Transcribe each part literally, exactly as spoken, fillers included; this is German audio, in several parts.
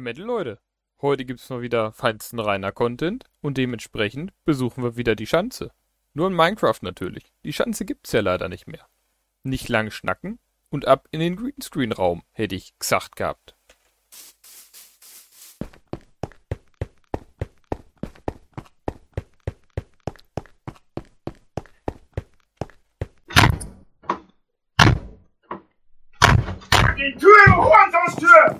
Metal Leute, heute gibt's mal wieder feinsten Rainer-Content und dementsprechend besuchen wir wieder die Schanze. Nur in Minecraft natürlich. Die Schanze gibt's ja leider nicht mehr. Nicht lang schnacken und ab in den Greenscreen-Raum, hätte ich gesagt gehabt. Die Tür, du Hurensohns-Tür!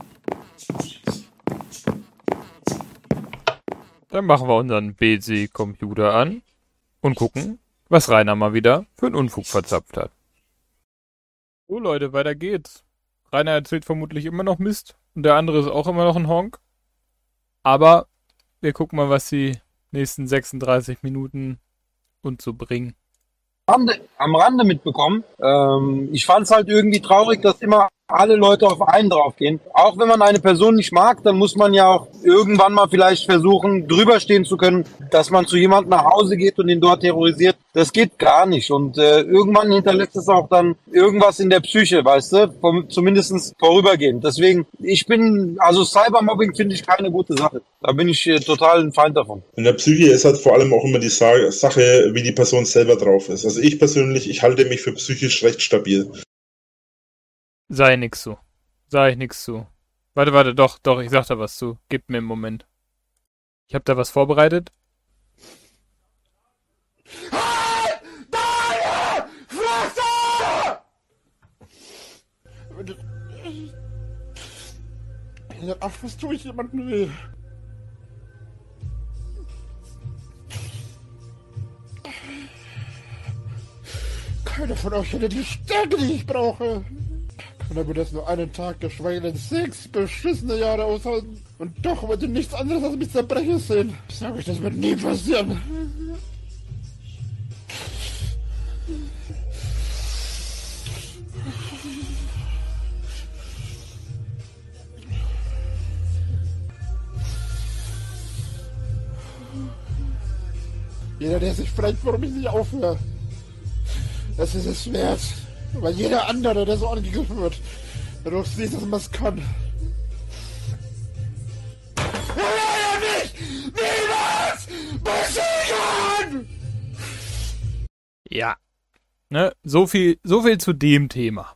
Dann machen wir unseren B C-Computer an und gucken, was Rainer mal wieder für einen Unfug verzapft hat. So Leute, weiter geht's. Rainer erzählt vermutlich immer noch Mist und der andere ist auch immer noch ein Honk. Aber wir gucken mal, was die nächsten sechsunddreißig Minuten uns so bringen. Rande, am Rande mitbekommen. Ähm, ich fand es halt irgendwie traurig, dass immer alle Leute auf einen draufgehen. Auch wenn man eine Person nicht mag, dann muss man ja auch irgendwann mal vielleicht versuchen, drüber stehen zu können, dass man zu jemandem nach Hause geht und ihn dort terrorisiert. Das geht gar nicht. Und äh, irgendwann hinterlässt es auch dann irgendwas in der Psyche, weißt du? Vom, zumindest vorübergehend. Deswegen, ich bin, also Cybermobbing finde ich keine gute Sache. Da bin ich äh, total ein Feind davon. In der Psyche ist halt vor allem auch immer die Sa- Sache, wie die Person selber drauf ist. Also ich persönlich, ich halte mich für psychisch recht stabil. Sei nix zu. Sag ich nix zu. Warte, warte, doch, doch, ich sag da was zu. Gib mir einen Moment. Ich hab da was vorbereitet. Halt! Deine Fresse! Ach, was tue ich jemandem weh? Keiner von euch hätte die Stärke, die ich brauche. Kann aber das nur einen Tag, geschweige denn sechs beschissene Jahre aushalten. Und doch wollte nichts anderes als mich zerbrechen sehen. Ich sag euch, das wird nie passieren. Jeder, der sich fragt, warum ich nicht aufhöre, das ist es wert. Weil jeder andere, der so angegriffen wird, dadurch sieht, dass man es kann. Alleine nicht! Niemals! Besiegen! Ja. Ne, so viel, so viel zu dem Thema.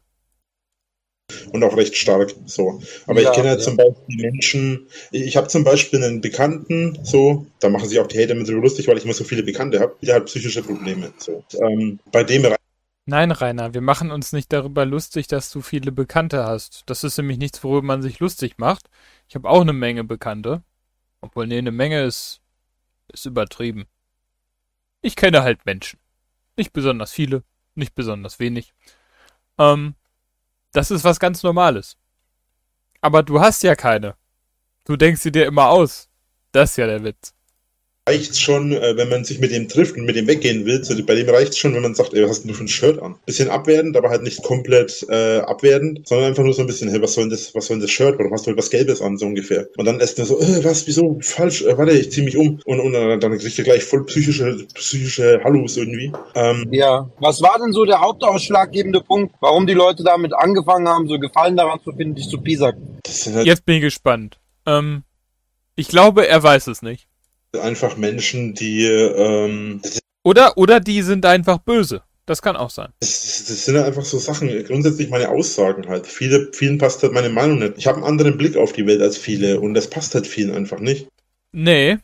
Und auch recht stark, so. Aber Ja, ich kenne ja ja. zum Beispiel Menschen, ich habe zum Beispiel einen Bekannten, so, da machen sich auch die Hater mit so lustig, weil ich immer so viele Bekannte habe, der hat psychische Probleme, so. Ähm, bei dem Nein, Rainer, wir machen uns nicht darüber lustig, dass du viele Bekannte hast. Das ist nämlich nichts, worüber man sich lustig macht. Ich habe auch eine Menge Bekannte. Obwohl, nee, eine Menge ist, ist übertrieben. Ich kenne halt Menschen. Nicht besonders viele, nicht besonders wenig. Ähm, das ist was ganz Normales. Aber du hast ja keine. Du denkst sie dir immer aus. Das ist ja der Witz. reicht schon, äh, wenn man sich mit dem trifft und mit dem weggehen will, so, bei dem reicht es schon, wenn man sagt, ey, was hast denn du für ein Shirt an? Bisschen abwertend, aber halt nicht komplett äh, abwertend, sondern einfach nur so ein bisschen, hey, was soll denn das, was soll denn das Shirt? Warum hast du halt was Gelbes an, so ungefähr? Und dann ist er so, äh, was, wieso, falsch, äh, warte, ich zieh mich um. Und, und äh, dann kriegt er gleich voll psychische, psychische Hallus irgendwie. Ähm, Ja. Was war denn so der hauptausschlaggebende Punkt, warum die Leute damit angefangen haben, so Gefallen daran zu finden, dich zu piesacken? das sind halt Jetzt bin ich gespannt. Ähm, ich glaube, er weiß es nicht. einfach Menschen, die, ähm, das, Oder, oder die sind einfach böse. Das kann auch sein. das, das sind halt einfach so Sachen, grundsätzlich meine Aussagen halt. Viele, vielen passt halt meine Meinung nicht. Ich habe einen anderen Blick auf die Welt als viele und das passt halt vielen einfach nicht. Nee.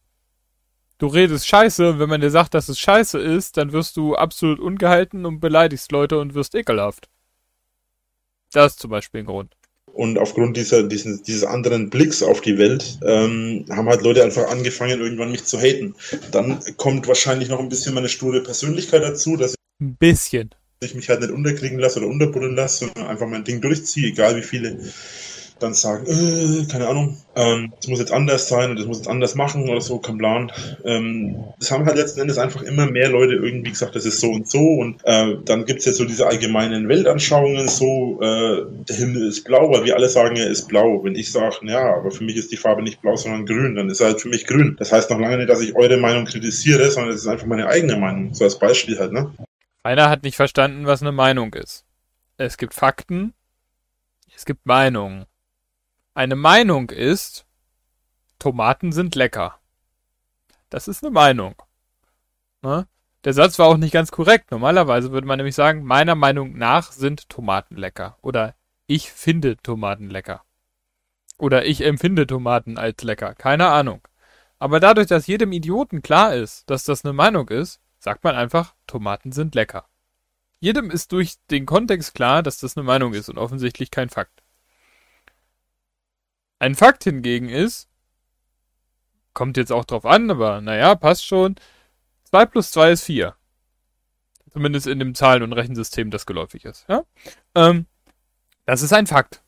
Du redest scheiße und wenn man dir sagt, dass es scheiße ist, dann wirst du absolut ungehalten und beleidigst Leute und wirst ekelhaft. Das ist zum Beispiel ein Grund. Und aufgrund dieser, diesen, dieses anderen Blicks auf die Welt ähm, haben halt Leute einfach angefangen, irgendwann mich zu haten. Dann kommt wahrscheinlich noch ein bisschen meine sture Persönlichkeit dazu, dass Ein bisschen. ich mich halt nicht unterkriegen lasse oder unterbuddeln lasse, sondern einfach mein Ding durchziehe, egal wie viele dann sagen, äh, keine Ahnung, ähm, das muss jetzt anders sein und das muss jetzt anders machen oder so, kein Plan. Ähm, das haben halt letzten Endes einfach immer mehr Leute irgendwie gesagt, das ist so und so und äh, dann gibt's jetzt so diese allgemeinen Weltanschauungen, so äh, der Himmel ist blau, weil wir alle sagen, er ist blau. Wenn ich sage, ja, aber für mich ist die Farbe nicht blau, sondern grün, dann ist er halt für mich grün. Das heißt noch lange nicht, dass ich eure Meinung kritisiere, sondern es ist einfach meine eigene Meinung, so als Beispiel halt, ne? Einer hat nicht verstanden, was eine Meinung ist. Es gibt Fakten, es gibt Meinungen. Eine Meinung ist, Tomaten sind lecker. Das ist eine Meinung. Ne? Der Satz war auch nicht ganz korrekt. Normalerweise würde man nämlich sagen, meiner Meinung nach sind Tomaten lecker. Oder ich finde Tomaten lecker. Oder ich empfinde Tomaten als lecker. Keine Ahnung. Aber dadurch, dass jedem Idioten klar ist, dass das eine Meinung ist, sagt man einfach, Tomaten sind lecker. Jedem ist durch den Kontext klar, dass das eine Meinung ist und offensichtlich kein Fakt. Ein Fakt hingegen ist, kommt jetzt auch drauf an, aber naja, passt schon, zwei plus zwei ist vier. Zumindest in dem Zahlen- und Rechensystem, das geläufig ist. Ja? Ähm, das ist ein Fakt.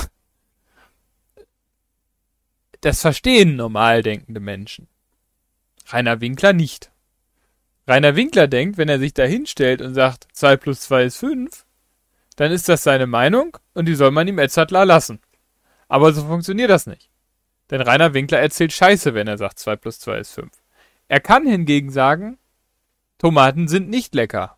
Das verstehen normal denkende Menschen. Rainer Winkler nicht. Rainer Winkler denkt, wenn er sich da hinstellt und sagt, zwei plus zwei ist fünf, dann ist das seine Meinung und die soll man ihm Edzardler lassen. Aber so funktioniert das nicht. Denn Rainer Winkler erzählt Scheiße, wenn er sagt, zwei plus zwei ist fünf. Er kann hingegen sagen, Tomaten sind nicht lecker.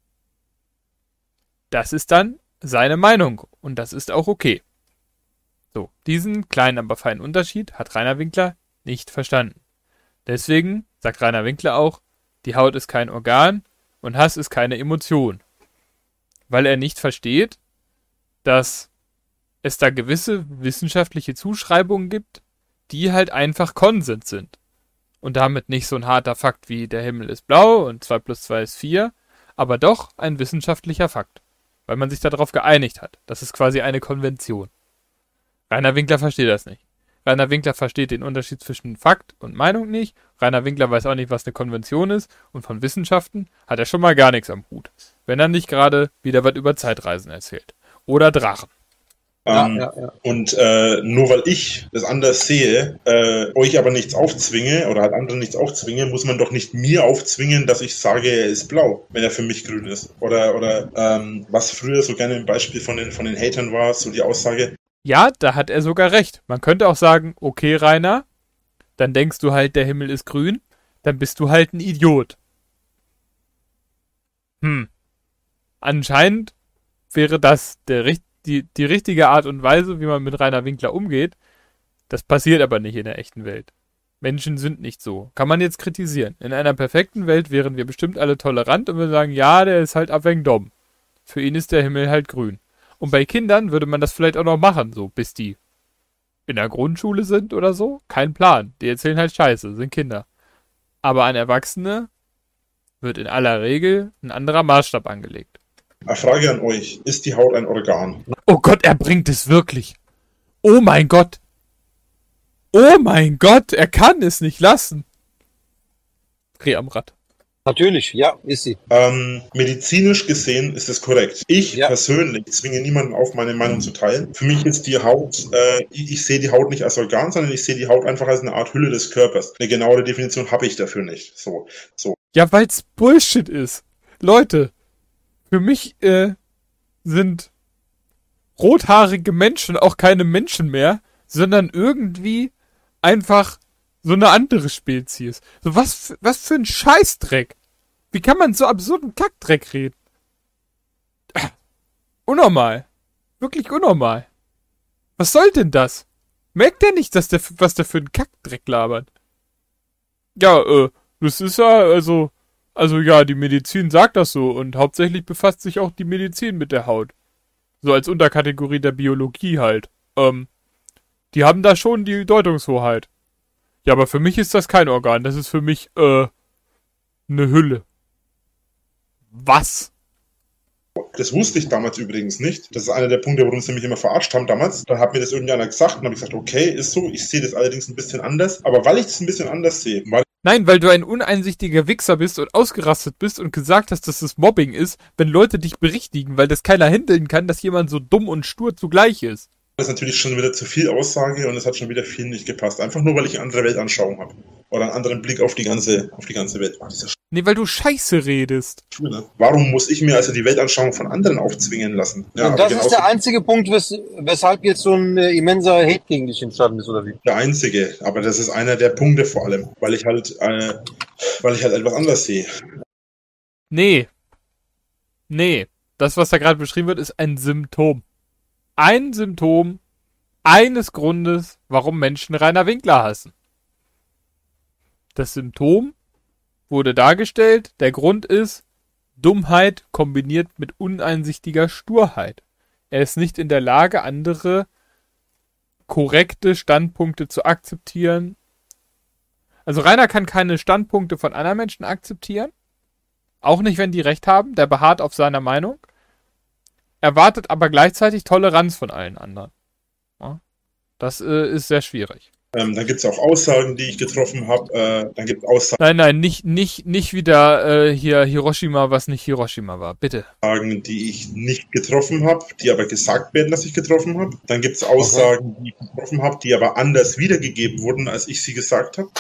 Das ist dann seine Meinung und das ist auch okay. So, diesen kleinen, aber feinen Unterschied hat Rainer Winkler nicht verstanden. Deswegen sagt Rainer Winkler auch, die Haut ist kein Organ und Hass ist keine Emotion. Weil er nicht versteht, dass es da gewisse wissenschaftliche Zuschreibungen gibt, die halt einfach Konsens sind. Und damit nicht so ein harter Fakt wie der Himmel ist blau und zwei plus zwei ist vier, aber doch ein wissenschaftlicher Fakt. Weil man sich darauf geeinigt hat. Das ist quasi eine Konvention. Rainer Winkler versteht das nicht. Rainer Winkler versteht den Unterschied zwischen Fakt und Meinung nicht. Rainer Winkler weiß auch nicht, was eine Konvention ist. Und von Wissenschaften hat er schon mal gar nichts am Hut. Wenn er nicht gerade wieder was über Zeitreisen erzählt. Oder Drachen. Ähm, Ja, ja, ja. Und äh, nur weil ich das anders sehe, äh, euch aber nichts aufzwinge oder halt anderen nichts aufzwinge, muss man doch nicht mir aufzwingen, dass ich sage, er ist blau, wenn er für mich grün ist. Oder oder ähm, was früher so gerne im Beispiel von den von den Hatern war, so die Aussage. Ja, da hat er sogar recht. Man könnte auch sagen, okay, Rainer, dann denkst du halt, der Himmel ist grün, dann bist du halt ein Idiot. Hm. Anscheinend wäre das der, die, die richtige Art und Weise, wie man mit Rainer Winkler umgeht. Das passiert aber nicht in der echten Welt. Menschen sind nicht so. Kann man jetzt kritisieren. In einer perfekten Welt wären wir bestimmt alle tolerant und wir sagen, ja, der ist halt abwängend dumm. Für ihn ist der Himmel halt grün. Und bei Kindern würde man das vielleicht auch noch machen, so bis die in der Grundschule sind oder so. Kein Plan. Die erzählen halt Scheiße, sind Kinder. Aber an Erwachsene wird in aller Regel ein anderer Maßstab angelegt. Eine Frage an euch. Ist die Haut ein Organ? Oh Gott, er bringt es wirklich. Oh mein Gott. Oh mein Gott, er kann es nicht lassen. Dreh am Rad. Natürlich, ja, ist sie. Ähm, medizinisch gesehen ist es korrekt. Ich Ja. persönlich zwinge niemanden auf, meine Meinung zu teilen. Für mich ist die Haut, äh, ich, ich sehe die Haut nicht als Organ, sondern ich sehe die Haut einfach als eine Art Hülle des Körpers. Eine genauere Definition habe ich dafür nicht. So, so. Ja, weil's Bullshit ist. Leute, für mich äh, sind rothaarige Menschen auch keine Menschen mehr, sondern irgendwie einfach so eine andere Spezies. So was, f- was für ein Scheißdreck. Wie kann man so absurden Kackdreck reden? Ah, unnormal. Wirklich unnormal. Was soll denn das? Merkt der nicht, dass der, f- was der für ein Kackdreck labert? Ja, äh, das ist ja, also, also ja, die Medizin sagt das so und hauptsächlich befasst sich auch die Medizin mit der Haut. So als Unterkategorie der Biologie halt. Ähm, die haben da schon die Deutungshoheit. Ja, aber für mich ist das kein Organ. Das ist für mich, äh, eine Hülle. Was? Das wusste ich damals übrigens nicht. Das ist einer der Punkte, warum sie mich immer verarscht haben damals. Dann hat mir das irgendeiner gesagt und habe ich gesagt, okay, ist so. Ich sehe das allerdings ein bisschen anders. Aber weil ich das ein bisschen anders sehe, weil Nein, weil du ein uneinsichtiger Wichser bist und ausgerastet bist und gesagt hast, dass das Mobbing ist, wenn Leute dich berichtigen, weil das keiner handeln kann, dass jemand so dumm und stur zugleich ist. das natürlich schon wieder zu viel Aussage und es hat schon wieder viel nicht gepasst. Einfach nur, weil ich eine andere Weltanschauung habe. Oder einen anderen Blick auf die ganze, auf die ganze Welt. Oh, dieser Nee, weil du Scheiße redest. Schwule. Warum muss ich mir also die Weltanschauung von anderen aufzwingen lassen? Ja, Und aber das genauso ist der einzige Punkt, wes weshalb jetzt so ein äh, immenser Hate gegen dich entstanden ist, oder wie? der einzige. Aber das ist einer der Punkte vor allem. Weil ich halt, äh, weil ich halt etwas anders sehe. Nee. Nee. Das, was da gerade beschrieben wird, ist ein Symptom. Ein Symptom eines Grundes, warum Menschen Rainer Winkler hassen. Das Symptom wurde dargestellt, der Grund ist Dummheit kombiniert mit uneinsichtiger Sturheit. Er ist nicht in der Lage, andere korrekte Standpunkte zu akzeptieren. Also Rainer kann keine Standpunkte von anderen Menschen akzeptieren. Auch nicht, wenn die Recht haben. Der beharrt auf seiner Meinung. Erwartet aber gleichzeitig Toleranz von allen anderen. Ja, das äh, ist sehr schwierig. Ähm, dann gibt es auch Aussagen, die ich getroffen habe. Äh, dann gibt es Aussagen, Nein, nein, nicht, nicht, nicht wieder äh, hier Hiroshima, was nicht Hiroshima war. Bitte. die ich nicht getroffen habe, die aber gesagt werden, dass ich getroffen habe. Dann gibt es Aussagen, die ich getroffen habe, die aber anders wiedergegeben wurden, als ich sie gesagt habe.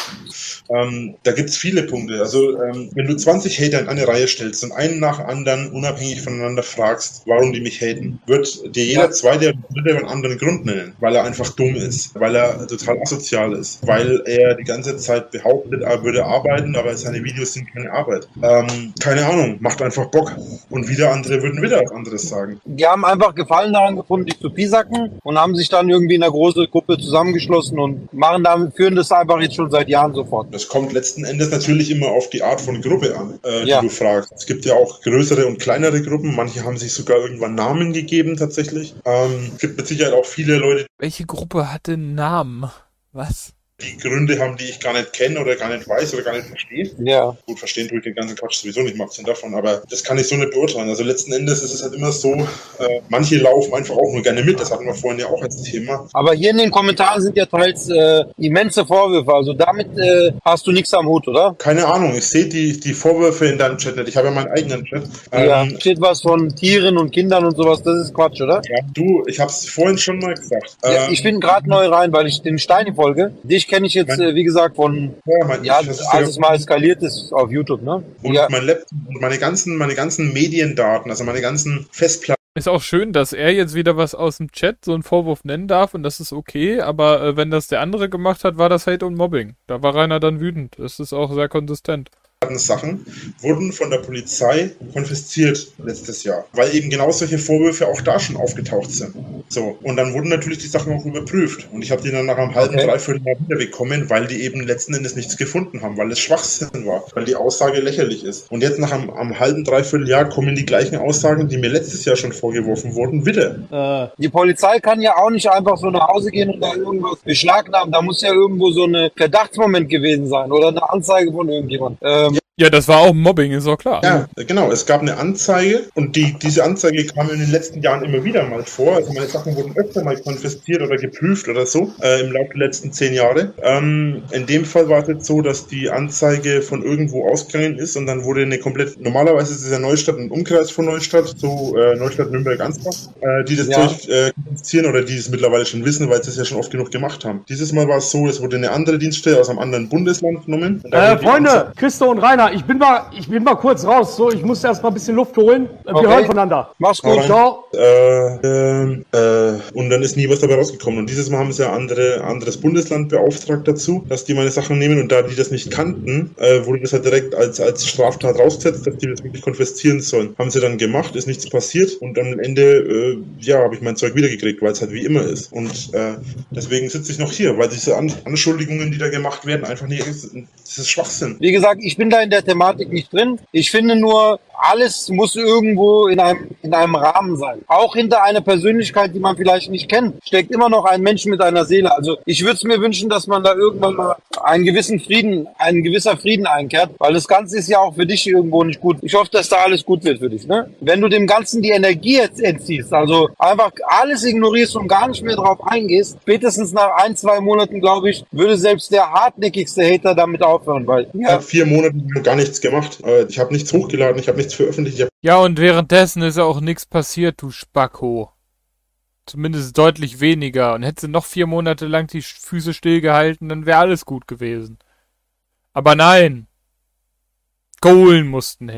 Ähm, da gibt es viele Punkte. Also ähm, wenn du zwanzig Hater in eine Reihe stellst und einen nach anderen unabhängig voneinander fragst, warum die mich haten, wird dir jeder zweite oder dritte einen anderen Grund nennen, weil er einfach dumm ist, weil er total asozial ist, weil er die ganze Zeit behauptet, er würde arbeiten, aber seine Videos sind keine Arbeit. Ähm, keine Ahnung, macht einfach Bock. Und wieder andere würden wieder was anderes sagen. Die haben einfach Gefallen daran gefunden, dich zu piesacken und haben sich dann irgendwie in einer großen Gruppe zusammengeschlossen und machen damit, führen das einfach jetzt schon seit Jahren sofort. Das kommt letzten Endes natürlich immer auf die Art von Gruppe an, äh, Ja. die du fragst. Es gibt ja auch größere und kleinere Gruppen. Manche haben sich sogar irgendwann Namen gegeben tatsächlich. Ähm, es gibt mit Sicherheit auch viele Leute, Welche Gruppe hatte einen Namen? Was? die Gründe haben, die ich gar nicht kenne oder gar nicht weiß oder gar nicht verstehe. Ja. Gut, verstehen tue ich den ganzen Quatsch sowieso nicht, mal abgesehen davon, aber das kann ich so nicht beurteilen. Also letzten Endes ist es halt immer so, äh, manche laufen einfach auch nur gerne mit, das hatten wir vorhin ja auch als Thema. Aber hier in den Kommentaren sind ja teils äh, immense Vorwürfe. Also damit äh, hast du nichts am Hut, oder? Keine Ahnung, ich sehe die, die Vorwürfe in deinem Chat nicht. Ich habe ja meinen eigenen Chat. Ja. Ähm, Steht was von Tieren und Kindern und sowas. Das ist Quatsch, oder? ja, du, ich habe es vorhin schon mal gesagt. Ja, Ähm, ich bin gerade neu rein, weil ich den Steini folge. Dich kenne ich jetzt, äh, wie gesagt, von, ja, mein, ja, das ist als ja- es mal eskaliert ist auf YouTube, ne? und Ja. mein Laptop und meine ganzen, meine ganzen Mediendaten, also meine ganzen Festplatten. Ist auch schön, dass er jetzt wieder was aus dem Chat so einen Vorwurf nennen darf und das ist okay, aber äh, wenn das der andere gemacht hat, war das Hate und Mobbing. Da war Rainer dann wütend. Das ist auch sehr konsistent. Sachen wurden von der Polizei konfisziert letztes Jahr, weil eben genau solche Vorwürfe auch da schon aufgetaucht sind. So, und dann wurden natürlich die Sachen auch überprüft und ich habe die dann nach einem halben, Okay. dreiviertel Jahr wieder bekommen, weil die eben letzten Endes nichts gefunden haben, weil es Schwachsinn war, weil die Aussage lächerlich ist. Und jetzt nach einem, einem halben, dreiviertel Jahr kommen die gleichen Aussagen, die mir letztes Jahr schon vorgeworfen wurden, wieder. Die Polizei kann ja auch nicht einfach so nach Hause gehen und da irgendwas beschlagnahmen. Da muss ja irgendwo so ein Verdachtsmoment gewesen sein oder eine Anzeige von irgendjemand. Ähm, Ja, das war auch Mobbing, ist auch klar. Ja, genau. Es gab eine Anzeige und die, diese Anzeige kam in den letzten Jahren immer wieder mal vor. Also meine Sachen wurden öfter mal konfisziert oder geprüft oder so äh, im Laufe der letzten zehn Jahre. Ähm, in dem Fall war es jetzt so, dass die Anzeige von irgendwo ausgegangen ist und dann wurde eine komplett, normalerweise ist es ja Neustadt ein Umkreis von Neustadt, so äh, Neustadt, Nürnberg, Ansbach, äh, die das Ja. Zeug äh, konfiszieren oder die es mittlerweile schon wissen, weil sie es ja schon oft genug gemacht haben. Dieses Mal war es so, es wurde eine andere Dienststelle aus einem anderen Bundesland genommen. Und da Äh, wurde die Anzeige- Freunde, Christo und Rainer, ich bin mal, ich bin mal kurz raus. So, ich muss erst mal ein bisschen Luft holen. Äh, Wir Okay. hören voneinander. mach's gut. Alright. Ciao. Äh, ähm, äh, und dann ist nie was dabei rausgekommen. Und dieses Mal haben sie ja andere, anderes Bundesland beauftragt dazu, dass die meine Sachen nehmen. Und da die das nicht kannten, äh, wurde das halt direkt als, als Straftat rausgesetzt, dass die das wirklich konfiszieren sollen. Haben sie dann gemacht, ist nichts passiert. Und am Ende, äh, ja, habe ich mein Zeug wiedergekriegt, weil es halt wie immer ist. Und äh, deswegen sitze ich noch hier, weil diese An Anschuldigungen, die da gemacht werden, einfach nicht, das ist Schwachsinn. Wie gesagt, ich bin da in der Thematik nicht drin. Ich finde nur, alles muss irgendwo in einem, in einem Rahmen sein. Auch hinter einer Persönlichkeit, die man vielleicht nicht kennt, steckt immer noch ein Mensch mit einer Seele. Also ich würde es mir wünschen, dass man da irgendwann mal einen gewissen Frieden, ein gewisser Frieden einkehrt, weil das Ganze ist ja auch für dich irgendwo nicht gut. Ich hoffe, dass da alles gut wird für dich, ne? Wenn du dem Ganzen die Energie jetzt entziehst, also einfach alles ignorierst und gar nicht mehr drauf eingehst, spätestens nach ein, zwei Monaten, glaube ich, würde selbst der hartnäckigste Hater damit aufhören, weil, Ich ja, habe vier Monate gar nichts gemacht. Äh, Ich habe nichts hochgeladen, ich habe nichts veröffentlicht. Ich hab Ja, und währenddessen ist ja auch nichts passiert, du Spacko. Zumindest deutlich weniger. Und hättest du noch vier Monate lang die Füße stillgehalten, dann wäre alles gut gewesen. Aber nein. Kohlen mussten her.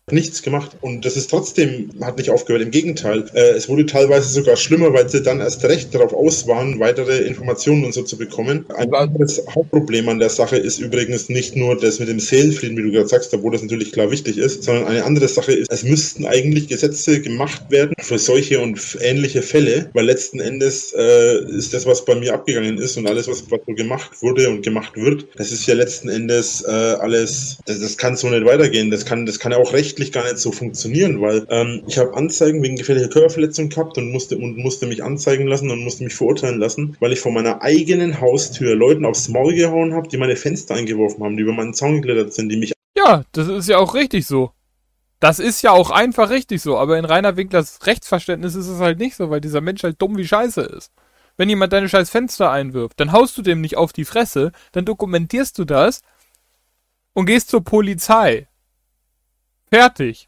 nichts gemacht. Und das ist trotzdem, hat nicht aufgehört. Im Gegenteil, äh, es wurde teilweise sogar schlimmer, weil sie dann erst recht darauf aus waren, weitere Informationen und so zu bekommen. Ein anderes Hauptproblem an der Sache ist übrigens nicht nur das mit dem Seelenfrieden, wie du gerade sagst, obwohl das natürlich klar wichtig ist, sondern eine andere Sache ist, es müssten eigentlich Gesetze gemacht werden für solche und ähnliche Fälle, weil letzten Endes äh, ist das, was bei mir abgegangen ist und alles, was, was so gemacht wurde und gemacht wird, das ist ja letzten Endes äh, alles, das, das kann so nicht weitergehen. Das kann, das kann ja auch rechtlich gar nicht so funktionieren, weil ähm, ich habe Anzeigen wegen gefährlicher Körperverletzung gehabt und musste und musste mich anzeigen lassen und musste mich verurteilen lassen, weil ich vor meiner eigenen Haustür Leuten aufs Maul gehauen habe, die meine Fenster eingeworfen haben, die über meinen Zaun geklettert sind, die mich... Ja, das ist ja auch richtig so. Das ist ja auch einfach richtig so, aber in Rainer Winklers Rechtsverständnis ist es halt nicht so, weil dieser Mensch halt dumm wie Scheiße ist. Wenn jemand deine scheiß Fenster einwirft, dann haust du dem nicht auf die Fresse, dann dokumentierst du das und gehst zur Polizei. Fertig.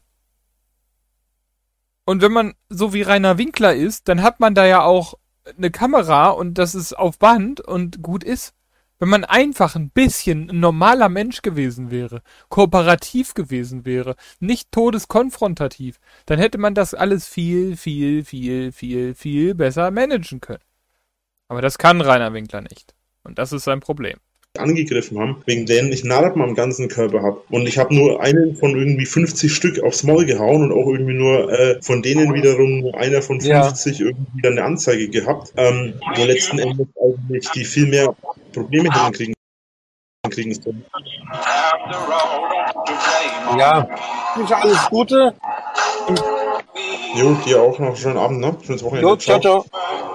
Und wenn man so wie Rainer Winkler ist, dann hat man da ja auch eine Kamera und das ist auf Band und gut ist. Wenn man einfach ein bisschen ein normaler Mensch gewesen wäre, kooperativ gewesen wäre, nicht todeskonfrontativ, dann hätte man das alles viel, viel, viel, viel, viel besser managen können. Aber das kann Rainer Winkler nicht. Und das ist sein Problem. Angegriffen haben, wegen denen ich Narben am ganzen Körper habe. Und ich habe nur einen von irgendwie fünfzig Stück aufs Maul gehauen und auch irgendwie nur äh, von denen wiederum nur einer von fünfzig ja. irgendwie dann eine Anzeige gehabt, ähm, wo letzten Endes eigentlich die viel mehr Probleme hinkriegen kriegen sollen. Ja, alles Gute. Jo, dir auch noch einen schönen Abend, ne? Schönes Wochenende. Jo, ciao, ciao.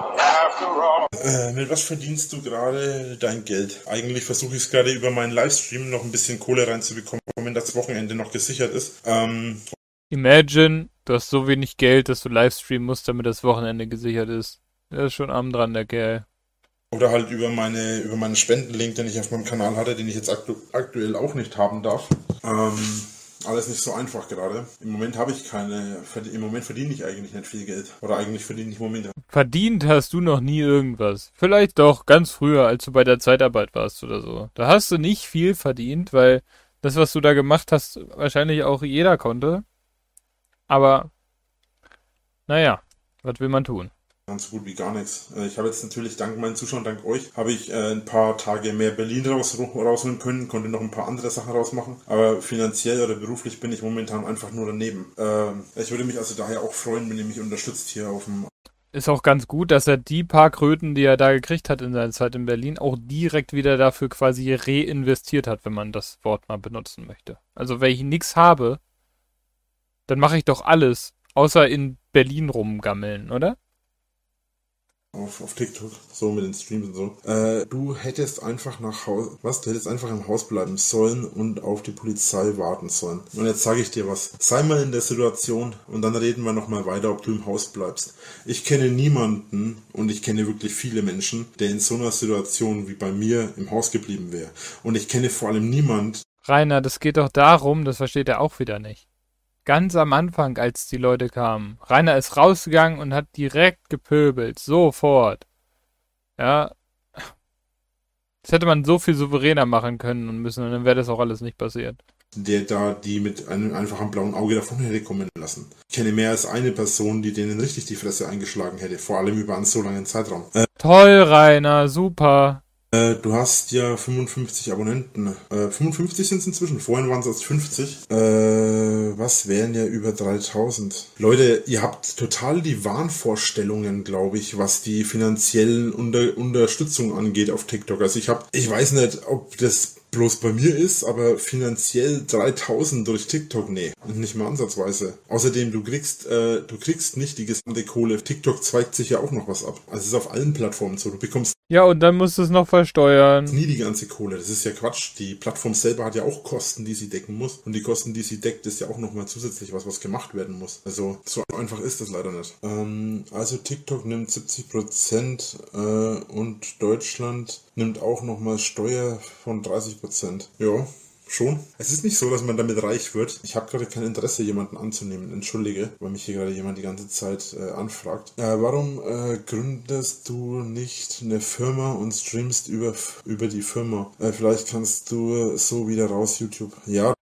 Äh, mit was verdienst du gerade dein Geld? Eigentlich versuche ich es gerade über meinen Livestream noch ein bisschen Kohle reinzubekommen, wenn das Wochenende noch gesichert ist. Ähm, Imagine, du hast so wenig Geld, dass du Livestreamen musst, damit das Wochenende gesichert ist. Der ist schon arm dran, der Kerl. Oder halt über meine über meinen Spendenlink, den ich auf meinem Kanal hatte, den ich jetzt aktu- aktuell auch nicht haben darf. Ähm, alles nicht so einfach gerade. Im Moment habe ich keine, im Moment verdiene ich eigentlich nicht viel Geld. Oder eigentlich verdiene ich im Moment. Verdient hast du noch nie irgendwas. Vielleicht doch ganz früher, als du bei der Zeitarbeit warst oder so. Da hast du nicht viel verdient, weil das, was du da gemacht hast, wahrscheinlich auch jeder konnte. Aber, naja, was will man tun? Ganz so gut wie gar nichts. Ich habe jetzt natürlich dank meinen Zuschauern, dank euch, habe ich äh, ein paar Tage mehr Berlin raus, rausholen können, konnte noch ein paar andere Sachen rausmachen, aber finanziell oder beruflich bin ich momentan einfach nur daneben. Äh, ich würde mich also daher auch freuen, wenn ihr mich unterstützt hier auf dem... Ist auch ganz gut, dass er die paar Kröten, die er da gekriegt hat in seiner Zeit in Berlin, auch direkt wieder dafür quasi reinvestiert hat, wenn man das Wort mal benutzen möchte. Also wenn ich nichts habe, dann mache ich doch alles, außer in Berlin rumgammeln, oder? Auf, auf TikTok, so mit den Streams und so. Äh, du hättest einfach nach Haus, was? Du hättest einfach im Haus bleiben sollen und auf die Polizei warten sollen. Und jetzt sage ich dir was. Sei mal in der Situation und dann reden wir nochmal weiter, ob du im Haus bleibst. Ich kenne niemanden und ich kenne wirklich viele Menschen, der in so einer Situation wie bei mir im Haus geblieben wäre. Und ich kenne vor allem niemand. Rainer, das geht doch darum, das versteht er auch wieder nicht. Ganz am Anfang, als die Leute kamen. Rainer ist rausgegangen und hat direkt gepöbelt. Sofort. Ja. Das hätte man so viel souveräner machen können und müssen, und dann wäre das auch alles nicht passiert. Der da die mit einem einfachen blauen Auge davon hätte kommen lassen. Ich kenne mehr als eine Person, die denen richtig die Fresse eingeschlagen hätte. Vor allem über einen so langen Zeitraum. Äh, Toll, Rainer. Super. Äh, du hast ja fünfundfünfzig Abonnenten. Äh, fünfundfünfzig sind es inzwischen. Vorhin waren es erst fünfzig. Äh, was wären ja über dreitausend? Leute, ihr habt total die Wahnvorstellungen, glaube ich, was die finanziellen Unter- Unterstützung angeht auf TikTok. Also ich habe, ich weiß nicht, ob das bloß bei mir ist, aber finanziell dreitausend durch TikTok, nee, nicht mal ansatzweise. Außerdem, du kriegst, äh, du kriegst nicht die gesamte Kohle. TikTok zweigt sich ja auch noch was ab. Also es ist auf allen Plattformen so. Du bekommst ja, und dann musst du es noch versteuern. nie die ganze Kohle. Das ist ja Quatsch. Die Plattform selber hat ja auch Kosten, die sie decken muss. Und die Kosten, die sie deckt, ist ja auch nochmal zusätzlich was, was gemacht werden muss. Also so einfach ist das leider nicht. Ähm, also TikTok nimmt siebzig Prozent äh, und Deutschland nimmt auch nochmal Steuer von dreißig Prozent. Ja, schon. Es ist nicht so, dass man damit reich wird. Ich habe gerade kein Interesse, jemanden anzunehmen. Entschuldige, weil mich hier gerade jemand die ganze Zeit äh, anfragt. Äh, warum äh, gründest du nicht eine Firma und streamst über, über die Firma? Äh, vielleicht kannst du so wieder raus, YouTube. Ja,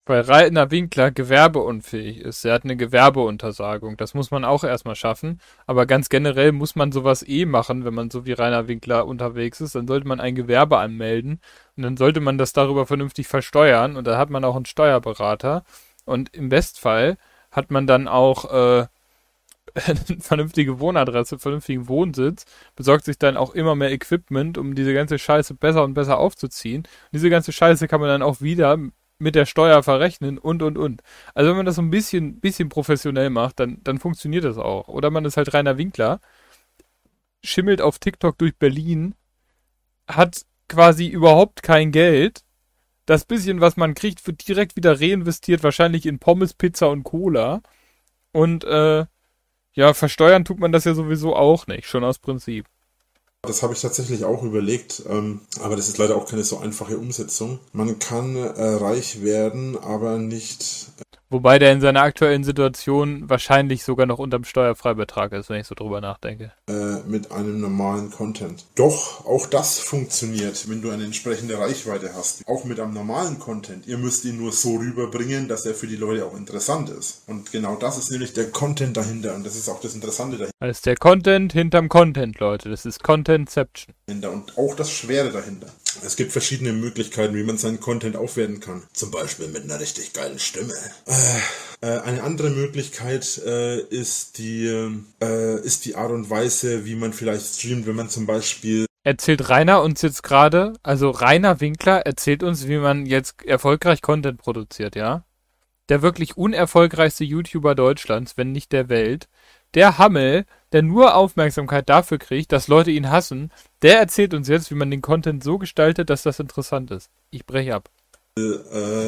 Weil Rainer Winkler gewerbeunfähig ist. Er hat eine Gewerbeuntersagung. Das muss man auch erstmal schaffen. Aber ganz generell muss man sowas eh machen, wenn man so wie Rainer Winkler unterwegs ist. Dann sollte man ein Gewerbe anmelden. Und dann sollte man das darüber vernünftig versteuern. Und da hat man auch einen Steuerberater. Und im Bestfall hat man dann auch äh, eine vernünftige Wohnadresse, vernünftigen Wohnsitz, besorgt sich dann auch immer mehr Equipment, um diese ganze Scheiße besser und besser aufzuziehen. Und diese ganze Scheiße kann man dann auch wieder mit der Steuer verrechnen und, und, und. Also wenn man das so ein bisschen, bisschen professionell macht, dann, dann funktioniert das auch. Oder man ist halt Rainer Winkler, schimmelt auf TikTok durch Berlin, hat quasi überhaupt kein Geld. Das bisschen, was man kriegt, wird direkt wieder reinvestiert, wahrscheinlich in Pommes, Pizza und Cola. Und, äh, ja, versteuern tut man das ja sowieso auch nicht, schon aus Prinzip. Das habe ich tatsächlich auch überlegt, ähm, aber das ist leider auch keine so einfache Umsetzung. Man kann äh, reich werden, aber nicht... Wobei der in seiner aktuellen Situation wahrscheinlich sogar noch unterm Steuerfreibetrag ist, wenn ich so drüber nachdenke. Äh, mit einem normalen Content. Doch, auch das funktioniert, wenn du eine entsprechende Reichweite hast. Auch mit einem normalen Content. Ihr müsst ihn nur so rüberbringen, dass er für die Leute auch interessant ist. Und genau das ist nämlich der Content dahinter. Und das ist auch das Interessante dahinter. Das ist der Content hinterm Content, Leute. Das ist Contentception. Und auch das Schwere dahinter. Es gibt verschiedene Möglichkeiten, wie man seinen Content aufwerten kann. Zum Beispiel mit einer richtig geilen Stimme. Äh, äh, eine andere Möglichkeit äh, ist, die, äh, ist die Art und Weise, wie man vielleicht streamt, wenn man zum Beispiel... Erzählt Rainer uns jetzt gerade, also Rainer Winkler erzählt uns, wie man jetzt erfolgreich Content produziert, ja? Der wirklich unerfolgreichste YouTuber Deutschlands, wenn nicht der Welt, der Hammel, der nur Aufmerksamkeit dafür kriegt, dass Leute ihn hassen, der erzählt uns jetzt, wie man den Content so gestaltet, dass das interessant ist. Ich breche ab. Äh,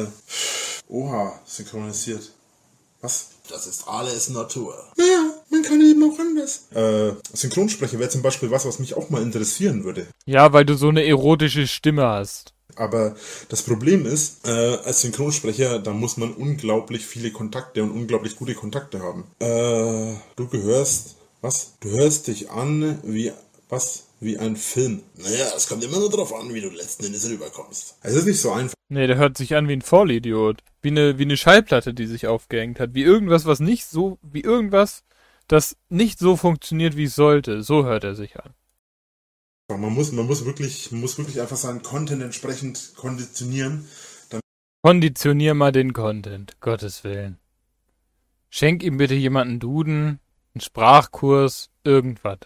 oha, synchronisiert. Was? Das ist alles Natur. Naja, man kann eben auch anders. Äh, Synchronsprecher wäre zum Beispiel was, was mich auch mal interessieren würde. Ja, weil du so eine erotische Stimme hast. Aber das Problem ist, äh, als Synchronsprecher, da muss man unglaublich viele Kontakte und unglaublich gute Kontakte haben. Äh, du gehörst, was? Du hörst dich an wie, was? Wie ein Film. Naja, es kommt immer nur darauf an, wie du letzten Endes rüberkommst. Es ist nicht so einfach. Nee, der hört sich an wie ein Vollidiot. Wie eine, wie eine Schallplatte, die sich aufgehängt hat. Wie irgendwas, was nicht so, wie irgendwas, das nicht so funktioniert, wie es sollte. So hört er sich an. Man muss, man muss wirklich, man muss wirklich einfach seinen Content entsprechend konditionieren. Konditionier mal den Content, Gottes Willen. Schenk ihm bitte jemanden Duden, einen Sprachkurs, irgendwas.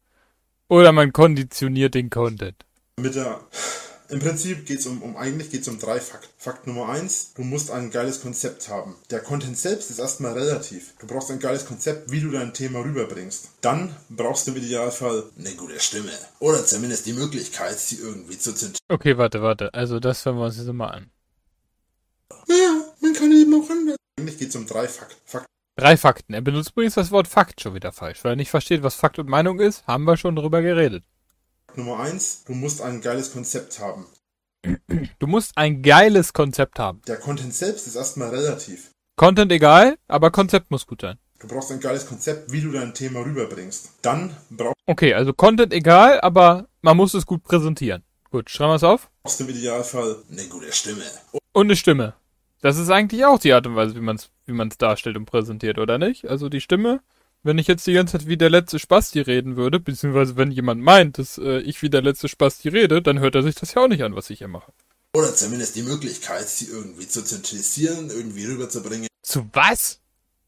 Oder man konditioniert den Content. Mit der, Im Prinzip geht's um, um, eigentlich geht's um drei Fakten. Fakt Nummer eins, du musst ein geiles Konzept haben. Der Content selbst ist erstmal relativ. Du brauchst ein geiles Konzept, wie du dein Thema rüberbringst. Dann brauchst du im Idealfall eine gute Stimme. Oder zumindest die Möglichkeit, sie irgendwie zu zentrieren. Okay, warte, warte. Also das hören wir uns jetzt mal an. Naja, man kann eben auch anders. Eigentlich geht's um drei Fakten. Fakt Drei Fakten. Er benutzt übrigens das Wort Fakt schon wieder falsch. Weil er nicht versteht, was Fakt und Meinung ist, haben wir schon drüber geredet. Nummer eins, du musst ein geiles Konzept haben. Du musst ein geiles Konzept haben. Der Content selbst ist erstmal relativ. Content egal, aber Konzept muss gut sein. Du brauchst ein geiles Konzept, wie du dein Thema rüberbringst. Dann brauchst Okay, also Content egal, aber man muss es gut präsentieren. Gut, schreiben wir es auf. du im Idealfall eine gute Stimme. Und eine Stimme. Das ist eigentlich auch die Art und Weise, wie man es wie man's darstellt und präsentiert, oder nicht? Also die Stimme, wenn ich jetzt die ganze Zeit wie der letzte Spasti reden würde, beziehungsweise wenn jemand meint, dass äh, ich wie der letzte Spasti rede, dann hört er sich das ja auch nicht an, was ich hier mache. Oder zumindest die Möglichkeit, sie irgendwie zu zentralisieren, irgendwie rüberzubringen. Zu was?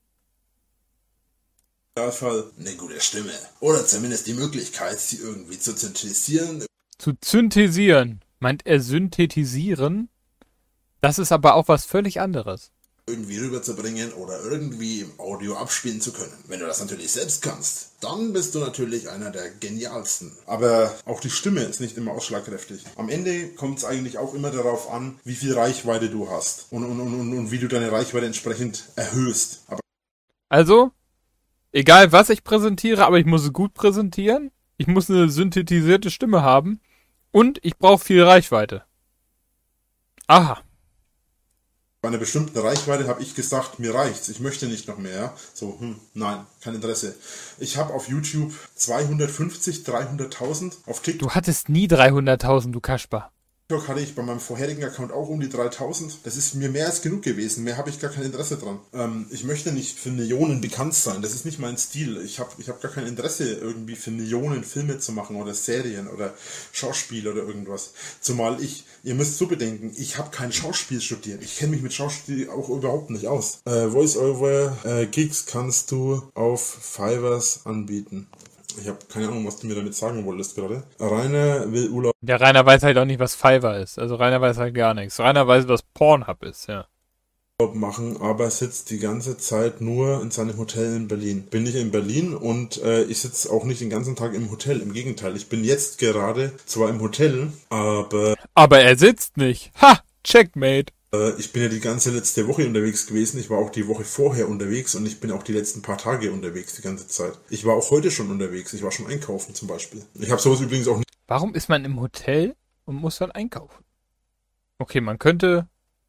Im Idealfall eine gute Stimme. Oder zumindest die Möglichkeit, sie irgendwie zu zentralisieren. Zu synthetisieren. Meint er synthetisieren? Das ist aber auch was völlig anderes. Irgendwie rüberzubringen oder irgendwie im Audio abspielen zu können. Wenn du das natürlich selbst kannst, dann bist du natürlich einer der genialsten. Aber auch die Stimme ist nicht immer ausschlagkräftig. Am Ende kommt es eigentlich auch immer darauf an, wie viel Reichweite du hast und, und, und, und, und wie du deine Reichweite entsprechend erhöhst. Aber Also, egal was ich präsentiere, aber ich muss es gut präsentieren, ich muss eine synthetisierte Stimme haben und ich brauche viel Reichweite. Aha. bei einer bestimmten Reichweite habe ich gesagt, mir reicht's, ich möchte nicht noch mehr. So, hm, nein, kein Interesse. Ich habe auf YouTube zweihundertfünfzig, dreihunderttausend, auf TikTok Du hattest nie dreihunderttausend, du Kasper. TikTok hatte ich bei meinem vorherigen Account auch um die dreitausend. Das ist mir mehr als genug gewesen. Mehr habe ich gar kein Interesse dran. Ähm, ich möchte nicht für Millionen bekannt sein. Das ist nicht mein Stil. Ich habe ich hab gar kein Interesse, irgendwie für Millionen Filme zu machen oder Serien oder Schauspiel oder irgendwas. Zumal ich, ihr müsst so bedenken, ich habe kein Schauspiel studiert. Ich kenne mich mit Schauspiel auch überhaupt nicht aus. Äh, Voice-over äh, Gigs kannst du auf Fivers anbieten. Ich habe keine Ahnung, was du mir damit sagen wolltest gerade. Rainer will Urlaub. Der Rainer weiß halt auch nicht, was Fiverr ist. Also Rainer weiß halt gar nichts. Rainer weiß, was Pornhub ist, ja. Machen, aber sitzt die ganze Zeit nur in seinem Hotel in Berlin. Bin ich in Berlin und äh, ich sitze auch nicht den ganzen Tag im Hotel. Im Gegenteil, ich bin jetzt gerade zwar im Hotel, aber... Aber er sitzt nicht. Ha! Checkmate. Ich bin ja die ganze letzte Woche unterwegs gewesen. Ich war auch die Woche vorher unterwegs und ich bin auch die letzten paar Tage unterwegs die ganze Zeit. Ich war auch heute schon unterwegs. Ich war schon einkaufen zum Beispiel. Ich habe sowas übrigens auch nicht. Warum ist man im Hotel und muss dann einkaufen? Okay, man könnte...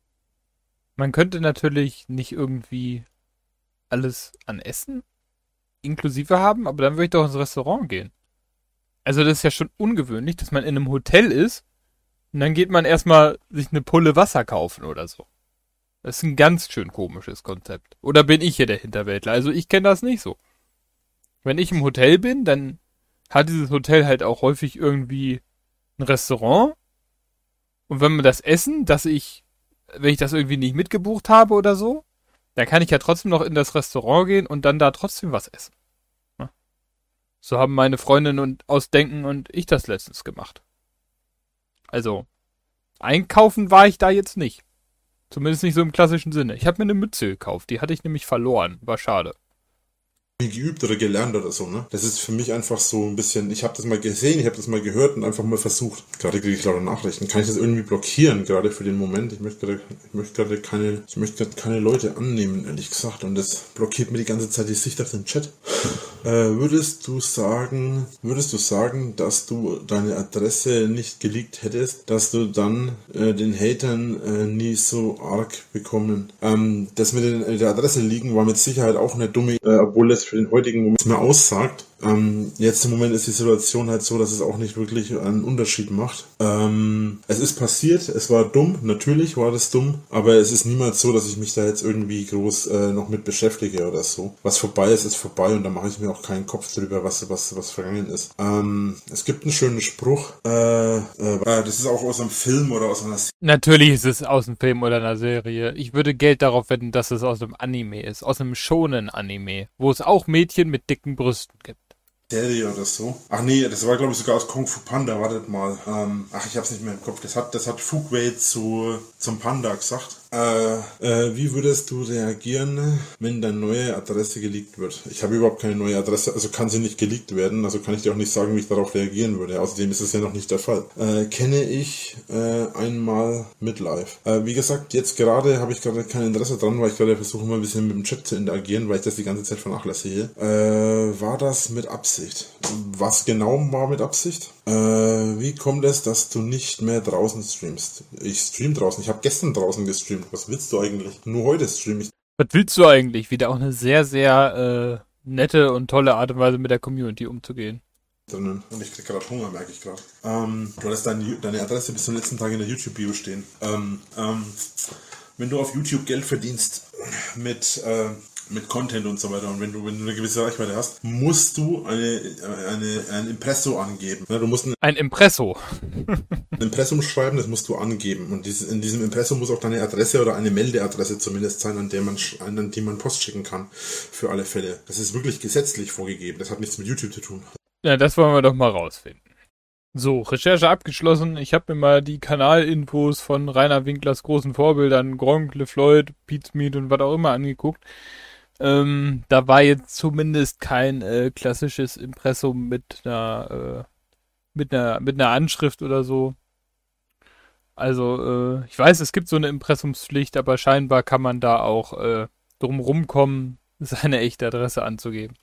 Man könnte natürlich nicht irgendwie alles an Essen inklusive haben, aber dann würde ich doch ins Restaurant gehen. Also das ist ja schon ungewöhnlich, dass man in einem Hotel ist und dann geht man erstmal sich eine Pulle Wasser kaufen oder so. Das ist ein ganz schön komisches Konzept. Oder bin ich hier der Hinterwäldler? Also ich kenne das nicht so. Wenn ich im Hotel bin, dann hat dieses Hotel halt auch häufig irgendwie ein Restaurant. Und wenn man das Essen, das ich, wenn ich das irgendwie nicht mitgebucht habe oder so, dann kann ich ja trotzdem noch in das Restaurant gehen und dann da trotzdem was essen. Ja. So haben meine Freundin und Ausdenken und ich das letztens gemacht. Also, einkaufen war ich da jetzt nicht. Zumindest nicht so im klassischen Sinne. Ich habe mir eine Mütze gekauft, die hatte ich nämlich verloren. War schade. Geübt oder gelernt oder so, ne? Das ist für mich einfach so ein bisschen, ich habe das mal gesehen, ich habe das mal gehört und einfach mal versucht. Gerade kriege ich lauter Nachrichten. Kann ich das irgendwie blockieren, gerade für den Moment? Ich möchte gerade, ich möchte gerade keine, ich möchte gerade keine Leute annehmen, ehrlich gesagt. Und das blockiert mir die ganze Zeit die Sicht auf den Chat. Äh, würdest du sagen, würdest du sagen, dass du deine Adresse nicht geleakt hättest, dass du dann äh, den Hatern äh, nie so arg bekommen? Ähm, das mit den, der Adresse liegen war mit Sicherheit auch eine dumme, äh, obwohl es für den heutigen Moment mehr aussagt. Ähm, jetzt im Moment ist die Situation halt so, dass es auch nicht wirklich einen Unterschied macht. Ähm, es ist passiert, es war dumm, natürlich war das dumm, aber es ist niemals so, dass ich mich da jetzt irgendwie groß äh, noch mit beschäftige oder so. Was vorbei ist, ist vorbei und da mache ich mir auch keinen Kopf drüber, was was was vergangen ist. Ähm, es gibt einen schönen Spruch, äh, äh, das ist auch aus einem Film oder aus einer Serie. Natürlich ist es aus einem Film oder einer Serie. Ich würde Geld darauf wetten, dass es aus einem Anime ist, aus einem Shonen-Anime, wo es auch Mädchen mit dicken Brüsten gibt. Serie oder so. Ach nee, das war glaube ich sogar aus Kung Fu Panda, wartet mal. Ähm, ach, ich hab's nicht mehr im Kopf. Das hat, das hat Fuguei zu, zum Panda gesagt. Äh, äh, wie würdest du reagieren, wenn deine neue Adresse geleakt wird? Ich habe überhaupt keine neue Adresse, also kann sie nicht geleakt werden, also kann ich dir auch nicht sagen, wie ich darauf reagieren würde. Außerdem ist es ja noch nicht der Fall. Äh, kenne ich äh, einmal Midlife. Äh, wie gesagt, jetzt gerade habe ich gerade kein Interesse dran, weil ich gerade versuche mal ein bisschen mit dem Chat zu interagieren, weil ich das die ganze Zeit vernachlässige. Äh, war das mit Absicht? Was genau war mit Absicht? Äh, wie kommt es, dass du nicht mehr draußen streamst? Ich stream draußen. Ich habe gestern draußen gestreamt. Was willst du eigentlich? Nur heute stream ich. Was willst du eigentlich? Wieder auch eine sehr, sehr äh, nette und tolle Art und Weise mit der Community umzugehen. Drinnen. Und ich krieg gerade Hunger, merke ich gerade. Ähm, du hattest deine, deine Adresse bis zum letzten Tag in der YouTube-Bio stehen. Ähm, ähm, wenn du auf YouTube Geld verdienst mit... Äh, mit Content und so weiter. Und wenn du, wenn du eine gewisse Reichweite hast, musst du eine, eine, ein Impresso angeben. Ja, du musst ein, ein Impresso. ein Impressum schreiben, das musst du angeben. Und dieses, in diesem Impressum muss auch deine Adresse oder eine Meldeadresse zumindest sein, an der man, an die man Post schicken kann. Für alle Fälle. Das ist wirklich gesetzlich vorgegeben. Das hat nichts mit YouTube zu tun. Ja, das wollen wir doch mal rausfinden. So, Recherche abgeschlossen. Ich habe mir mal die Kanalinfos von Rainer Winklers großen Vorbildern, Gronk, LeFloid, Pizmeet und was auch immer angeguckt. Ähm, da war jetzt zumindest kein äh, klassisches Impressum mit einer, äh, mit einer, mit einer Anschrift oder so. Also, äh, ich weiß, es gibt so eine Impressumspflicht, aber scheinbar kann man da auch äh, drum rumkommen, seine echte Adresse anzugeben.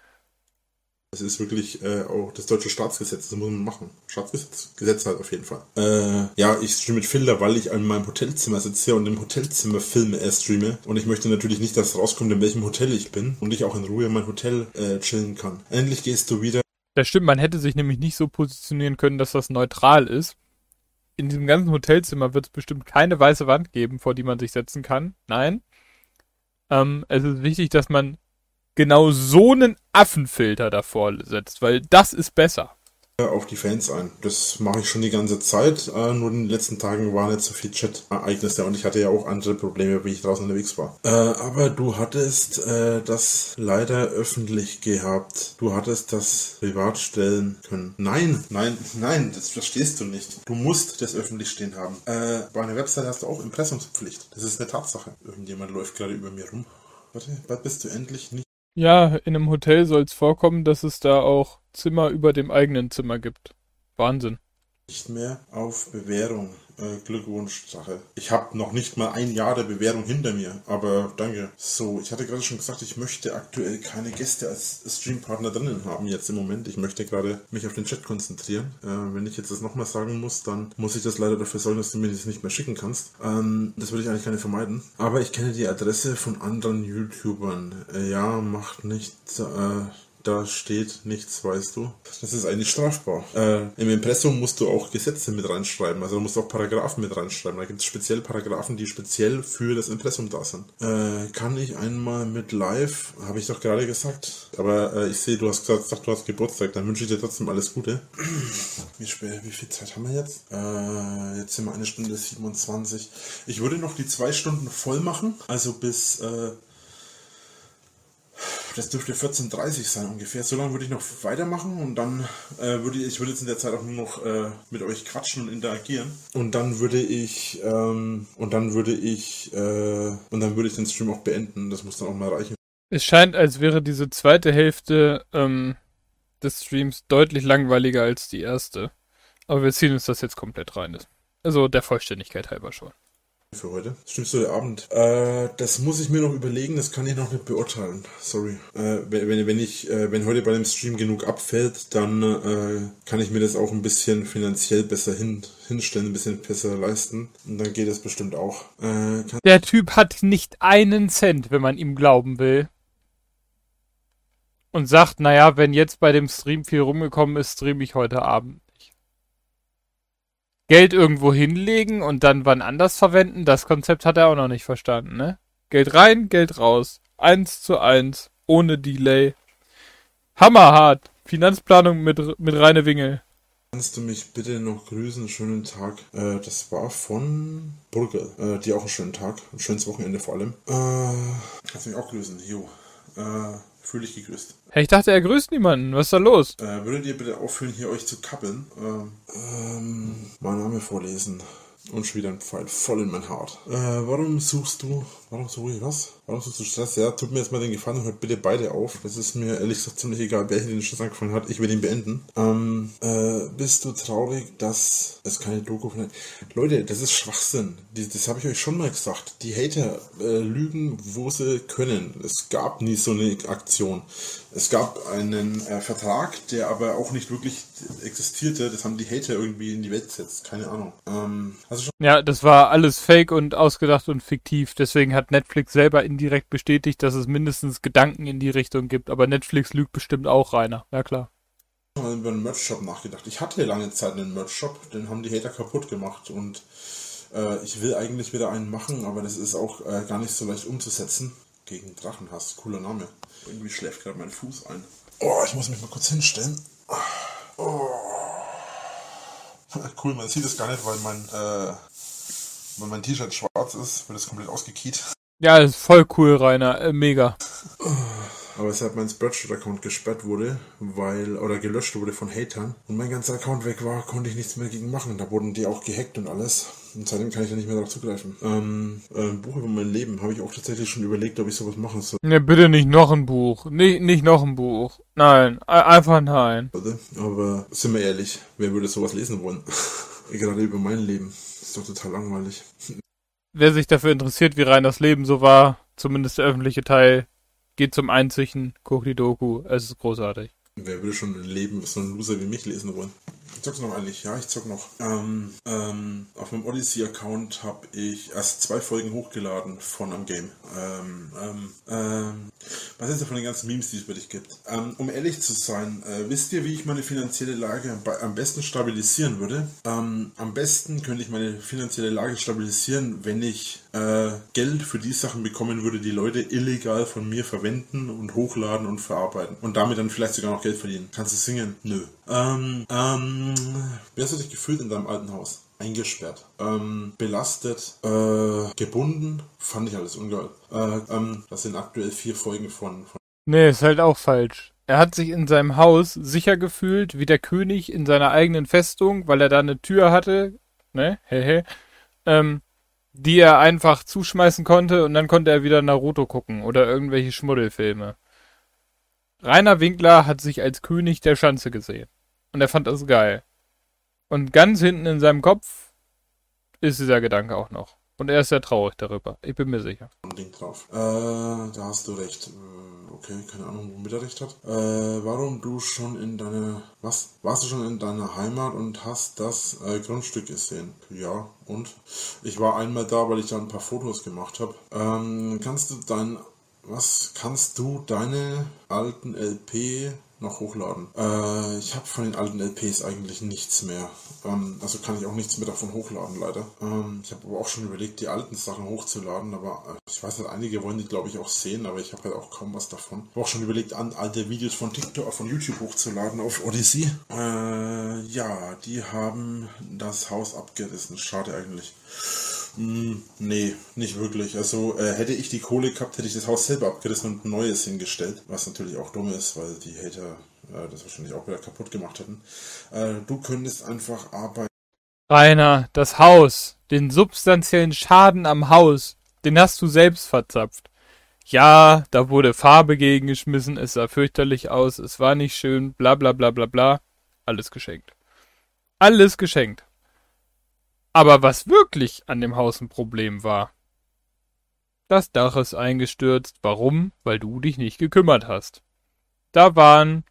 Das ist wirklich äh, auch das deutsche Staatsgesetz, das muss man machen. Staatsgesetz, Gesetz halt auf jeden Fall. Äh, ja, ich streame mit Filter, weil ich in meinem Hotelzimmer sitze und im Hotelzimmer Filme äh, streame. Und ich möchte natürlich nicht, dass rauskommt, in welchem Hotel ich bin und ich auch in Ruhe in mein Hotel äh, chillen kann. Endlich gehst du wieder. Das stimmt, man hätte sich nämlich nicht so positionieren können, dass das neutral ist. in diesem ganzen Hotelzimmer wird es bestimmt keine weiße Wand geben, vor die man sich setzen kann. Nein. Ähm, es ist wichtig, dass man genau so einen Affenfilter davor setzt, weil das ist besser. Auf die Fans ein. Das mache ich schon die ganze Zeit. Äh, nur in den letzten Tagen waren nicht so viel Chat-Ereignisse und ich hatte ja auch andere Probleme, wie ich draußen unterwegs war. Äh, aber du hattest äh, das leider öffentlich gehabt. Du hattest das privat stellen können. Nein, nein, nein, das verstehst du nicht. Du musst das öffentlich stehen haben. Äh, bei einer Website hast du auch Impressumspflicht. Das ist eine Tatsache. Irgendjemand läuft gerade über mir rum. Warte, bald bist du endlich nicht. Ja, in einem Hotel soll es vorkommen, dass es da auch Zimmer über dem eigenen Zimmer gibt. Wahnsinn. Nicht mehr auf Bewährung. Äh, Glückwunsch, Sache. Ich habe noch nicht mal ein Jahr der Bewährung hinter mir, aber danke. So, ich hatte gerade schon gesagt, ich möchte aktuell keine Gäste als Streampartner drinnen haben jetzt im Moment. Ich möchte gerade mich auf den Chat konzentrieren. Äh, wenn ich jetzt das nochmal sagen muss, dann muss ich das leider dafür sorgen, dass du mir das nicht mehr schicken kannst. Ähm, das würde ich eigentlich gerne vermeiden. Aber ich kenne die Adresse von anderen YouTubern. Äh, ja, macht nichts. Äh, Da steht nichts, weißt du. Das ist eigentlich strafbar. Äh, Im Impressum musst du auch Gesetze mit reinschreiben. Also du musst auch Paragraphen mit reinschreiben. Da gibt es speziell Paragraphen, die speziell für das Impressum da sind. Äh, kann ich einmal mit live, habe ich doch gerade gesagt. Aber äh, ich sehe, du hast gesagt, gesagt, du hast Geburtstag. Dann wünsche ich dir trotzdem alles Gute. Wie, spät, wie viel Zeit haben wir jetzt? Äh, jetzt sind wir eine Stunde siebenundzwanzig. Ich würde noch die zwei Stunden voll machen. Also bis... Äh, Das dürfte vierzehn Uhr dreißig sein ungefähr. So lange würde ich noch weitermachen und dann äh, würde ich, ich würde jetzt in der Zeit auch nur noch äh, mit euch quatschen und interagieren. Und dann würde ich ähm, und dann würde ich äh, und dann würde ich den Stream auch beenden. Das muss dann auch mal reichen. Es scheint, als wäre diese zweite Hälfte ähm, des Streams deutlich langweiliger als die erste. Aber wir ziehen uns das jetzt komplett rein. Also der Vollständigkeit halber schon. Für heute. Stimmst du der Abend? Äh, das muss ich mir noch überlegen, das kann ich noch nicht beurteilen. Sorry. Äh, wenn, wenn ich, äh, wenn heute bei dem Stream genug abfällt, dann äh, kann ich mir das auch ein bisschen finanziell besser hin, hinstellen, ein bisschen besser leisten. Und dann geht das bestimmt auch. Äh, Der Typ hat nicht einen Cent, wenn man ihm glauben will. Und sagt, naja, wenn jetzt bei dem Stream viel rumgekommen ist, streame ich heute Abend. Geld irgendwo hinlegen und dann wann anders verwenden, das Konzept hat er auch noch nicht verstanden, ne? Geld rein, Geld raus. Eins zu eins. Ohne Delay. Hammerhart. Finanzplanung mit, mit Reine Wingel. Kannst du mich bitte noch grüßen? Schönen Tag. Äh, das war von Burgel. Äh, die auch einen schönen Tag. Ein schönes Wochenende vor allem. Äh, kannst du mich auch grüßen? Jo. Äh, fühl dich gegrüßt. Hey, ich dachte, er grüßt niemanden. Was ist da los? Äh, würdet ihr bitte aufhören, hier euch zu kappeln? Ähm, ähm, mein Name vorlesen. Und schon wieder ein Pfeil voll in mein Hart. Äh, warum suchst du... Warum suche ich was? Warum suchst du Stress? Ja, tut mir jetzt mal den Gefallen und hört bitte beide auf. Das ist mir ehrlich gesagt ziemlich egal, wer hier den Stress angefangen hat. Ich will ihn beenden. Ähm, äh, bist du traurig, dass es keine Doku von... Leute, das ist Schwachsinn. Die, das habe ich euch schon mal gesagt. Die Hater äh, lügen, wo sie können. Es gab nie so eine Aktion. Es gab einen äh, Vertrag, der aber auch nicht wirklich existierte. Das haben die Hater irgendwie in die Welt gesetzt. Keine Ahnung. Ähm, hast du schon... Ja, das war alles fake und ausgedacht und fiktiv. Deswegen hat Netflix selber indirekt bestätigt, dass es mindestens Gedanken in die Richtung gibt. Aber Netflix lügt bestimmt auch, Rainer. Ja, klar. Ich habe mal über einen Merch-Shop nachgedacht. Ich hatte lange Zeit einen Merch-Shop. Den haben die Hater kaputt gemacht. Und äh, ich will eigentlich wieder einen machen, aber das ist auch äh, gar nicht so leicht umzusetzen. Gegen Drachenhass. Cooler Name. Irgendwie schläft gerade mein Fuß ein. Oh, ich muss mich mal kurz hinstellen. Oh. Cool, man sieht es gar nicht, weil mein, äh, weil mein T-Shirt schwarz ist, wird es komplett ausgekiet. Ja, das ist voll cool, Rainer. Äh, mega. Aber seit mein Spreadshirt-Account gesperrt wurde, weil, oder gelöscht wurde von Hatern und mein ganzer Account weg war, konnte ich nichts mehr gegen machen. Da wurden die auch gehackt und alles. Und seitdem kann ich da nicht mehr darauf zugreifen. Ähm, ein Buch über mein Leben habe ich auch tatsächlich schon überlegt, ob ich sowas machen soll. Ne, bitte nicht noch ein Buch. Nicht, nicht noch ein Buch. Nein, einfach nein. Aber sind wir ehrlich, wer würde sowas lesen wollen? Gerade über mein Leben. Das ist doch total langweilig. Wer sich dafür interessiert, wie Rainers Leben so war, zumindest der öffentliche Teil, geht zum Einzichen, guckt die Doku, es ist großartig. Wer würde schon ein Leben so ein Loser wie mich lesen wollen? zock's noch eigentlich? Ja, ich zock noch. Ähm, ähm, auf meinem Odyssey-Account habe ich erst zwei Folgen hochgeladen von am Game. Ähm, ähm, ähm, was ist denn von den ganzen Memes, die es bei dich gibt? Ähm, um ehrlich zu sein, äh, wisst ihr, wie ich meine finanzielle Lage bei, am besten stabilisieren würde? Ähm, am besten könnte ich meine finanzielle Lage stabilisieren, wenn ich äh, Geld für die Sachen bekommen würde, die Leute illegal von mir verwenden und hochladen und verarbeiten. Und damit dann vielleicht sogar noch Geld verdienen. Kannst du singen? Nö. Ähm, ähm, wie hast du dich gefühlt in deinem alten Haus? Eingesperrt, ähm, belastet, äh, gebunden, fand ich alles ungeil. Äh, ähm, das sind aktuell vier Folgen von, von... Nee, ist halt auch falsch. Er hat sich in seinem Haus sicher gefühlt, wie der König in seiner eigenen Festung, weil er da eine Tür hatte, ne, hehe, ähm, die er einfach zuschmeißen konnte und dann konnte er wieder Naruto gucken oder irgendwelche Schmuddelfilme. Rainer Winkler hat sich als König der Schanze gesehen. Und er fand das geil. Und ganz hinten in seinem Kopf ist dieser Gedanke auch noch. Und er ist sehr traurig darüber. Ich bin mir sicher. Ein Ding drauf. Äh, da hast du recht. Äh, okay, keine Ahnung, womit er recht hat. Äh, warum du schon in deine... Was? Warst du schon in deiner Heimat und hast das äh, Grundstück gesehen? Ja, und? Ich war einmal da, weil ich da ein paar Fotos gemacht habe. Ähm, kannst du dein... Was? Kannst du deine alten L P... noch hochladen. Äh, ich habe von den alten L Ps eigentlich nichts mehr. Ähm, also kann ich auch nichts mehr davon hochladen, leider. Ähm, ich habe aber auch schon überlegt, die alten Sachen hochzuladen, aber äh, ich weiß halt, einige wollen die, glaube ich, auch sehen, aber ich habe halt auch kaum was davon. Ich habe auch schon überlegt, an, alte Videos von TikTok, von YouTube hochzuladen auf Odyssey. Äh, ja, die haben das Haus abgerissen. Schade eigentlich. Hm, nee, nicht wirklich. Also äh, hätte ich die Kohle gehabt, hätte ich das Haus selber abgerissen und ein neues hingestellt. Was natürlich auch dumm ist, weil die Hater äh, das wahrscheinlich auch wieder kaputt gemacht hätten. Äh, du könntest einfach arbeiten. Rainer, das Haus, den substanziellen Schaden am Haus, den hast du selbst verzapft. Ja, da wurde Farbe gegengeschmissen, es sah fürchterlich aus, es war nicht schön, bla bla bla bla bla. Alles geschenkt. Alles geschenkt. Aber was wirklich an dem Haus ein Problem war, das Dach ist eingestürzt. Warum? Weil du dich nicht gekümmert hast. Da waren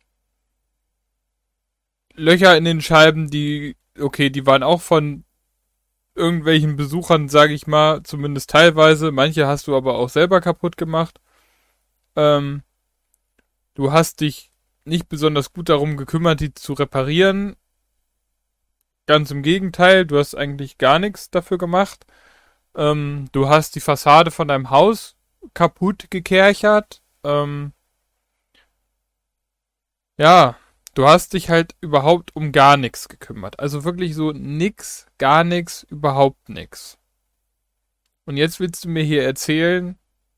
Löcher in den Scheiben, die, okay, die waren auch von irgendwelchen Besuchern, sage ich mal, zumindest teilweise. Manche hast du aber auch selber kaputt gemacht. Ähm, du hast dich nicht besonders gut darum gekümmert, die zu reparieren. Ganz im Gegenteil, du hast eigentlich gar nichts dafür gemacht. Ähm, du hast die Fassade von deinem Haus kaputt gekerchert. Ähm, ja, du hast dich halt überhaupt um gar nichts gekümmert. Also wirklich so nix, gar nichts, überhaupt nichts. Und jetzt willst du mir hier erzählen,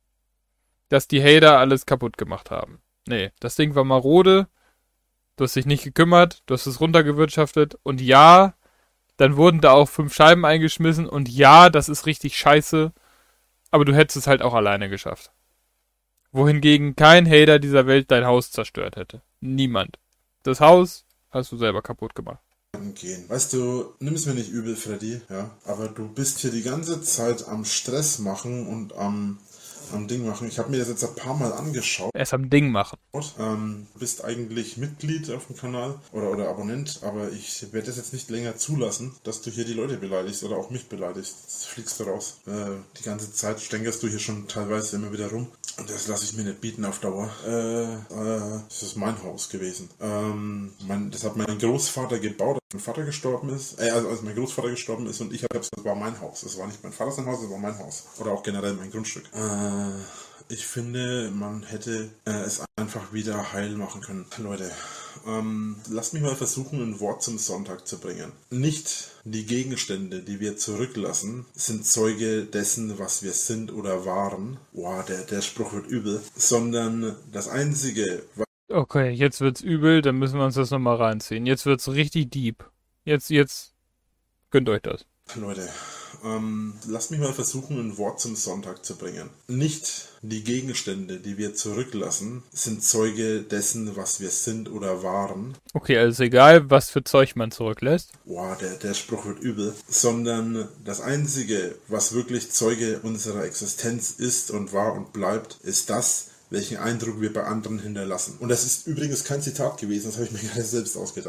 dass die Hater alles kaputt gemacht haben. Nee, das Ding war marode. Du hast dich nicht gekümmert, du hast es runtergewirtschaftet. Und ja, dann wurden da auch fünf Scheiben eingeschmissen. Und ja, das ist richtig scheiße. Aber du hättest es halt auch alleine geschafft. Wohingegen kein Hater dieser Welt dein Haus zerstört hätte. Niemand. Das Haus hast du selber kaputt gemacht. Gehen. Weißt du, nimm es mir nicht übel, Freddy, ja, aber du bist hier die ganze Zeit am Stress machen und am, am Ding machen. Ich habe mir das jetzt ein paar Mal angeschaut. Erst am Ding machen. Ähm, du bist eigentlich Mitglied auf dem Kanal oder, oder Abonnent, aber ich werde das jetzt nicht länger zulassen, dass du hier die Leute beleidigst oder auch mich beleidigst. Jetzt fliegst du raus. Äh, die ganze Zeit stänkerst du hier schon teilweise immer wieder rum. Und das lasse ich mir nicht bieten auf Dauer. Äh, äh, das ist mein Haus gewesen. Ähm, mein, das hat mein Großvater gebaut, als mein Vater gestorben ist. Äh, also als mein Großvater gestorben ist und ich habe das war mein Haus. Das war nicht mein Vaters Haus, das war mein Haus. Oder auch generell mein Grundstück. Äh, ich finde, man hätte äh, es einfach wieder heil machen können. Leute, ähm, lasst mich mal versuchen, ein Wort zum Sonntag zu bringen. Nicht die Gegenstände, die wir zurücklassen, sind Zeuge dessen, was wir sind oder waren. Boah, der, der Spruch wird übel. Sondern das Einzige, was... Okay, jetzt wird's übel, dann müssen wir uns das nochmal reinziehen. Jetzt wird's richtig deep. Jetzt, jetzt gönnt euch das. Leute, ähm, lasst mich mal versuchen, ein Wort zum Sonntag zu bringen. Nicht die Gegenstände, die wir zurücklassen, sind Zeuge dessen, was wir sind oder waren. Okay, also egal, was für Zeug man zurücklässt. Boah, der, der Spruch wird übel. Sondern das Einzige, was wirklich Zeuge unserer Existenz ist und war und bleibt, ist das, welchen Eindruck wir bei anderen hinterlassen. Und das ist übrigens kein Zitat gewesen, das habe ich mir gerade selbst ausgedacht.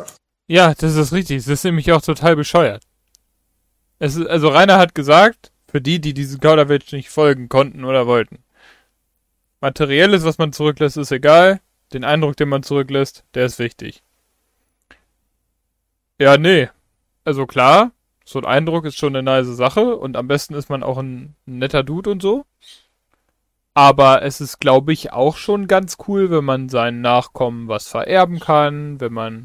Ja, das ist richtig. Es ist nämlich auch total bescheuert. Es ist, also Rainer hat gesagt, für die, die diesem Kauderwelsch nicht folgen konnten oder wollten. Materielles, was man zurücklässt, ist egal. Den Eindruck, den man zurücklässt, der ist wichtig. Ja, nee. Also klar, so ein Eindruck ist schon eine nice Sache und am besten ist man auch ein, ein netter Dude und so. Aber es ist, glaube ich, auch schon ganz cool, wenn man seinen Nachkommen was vererben kann, wenn man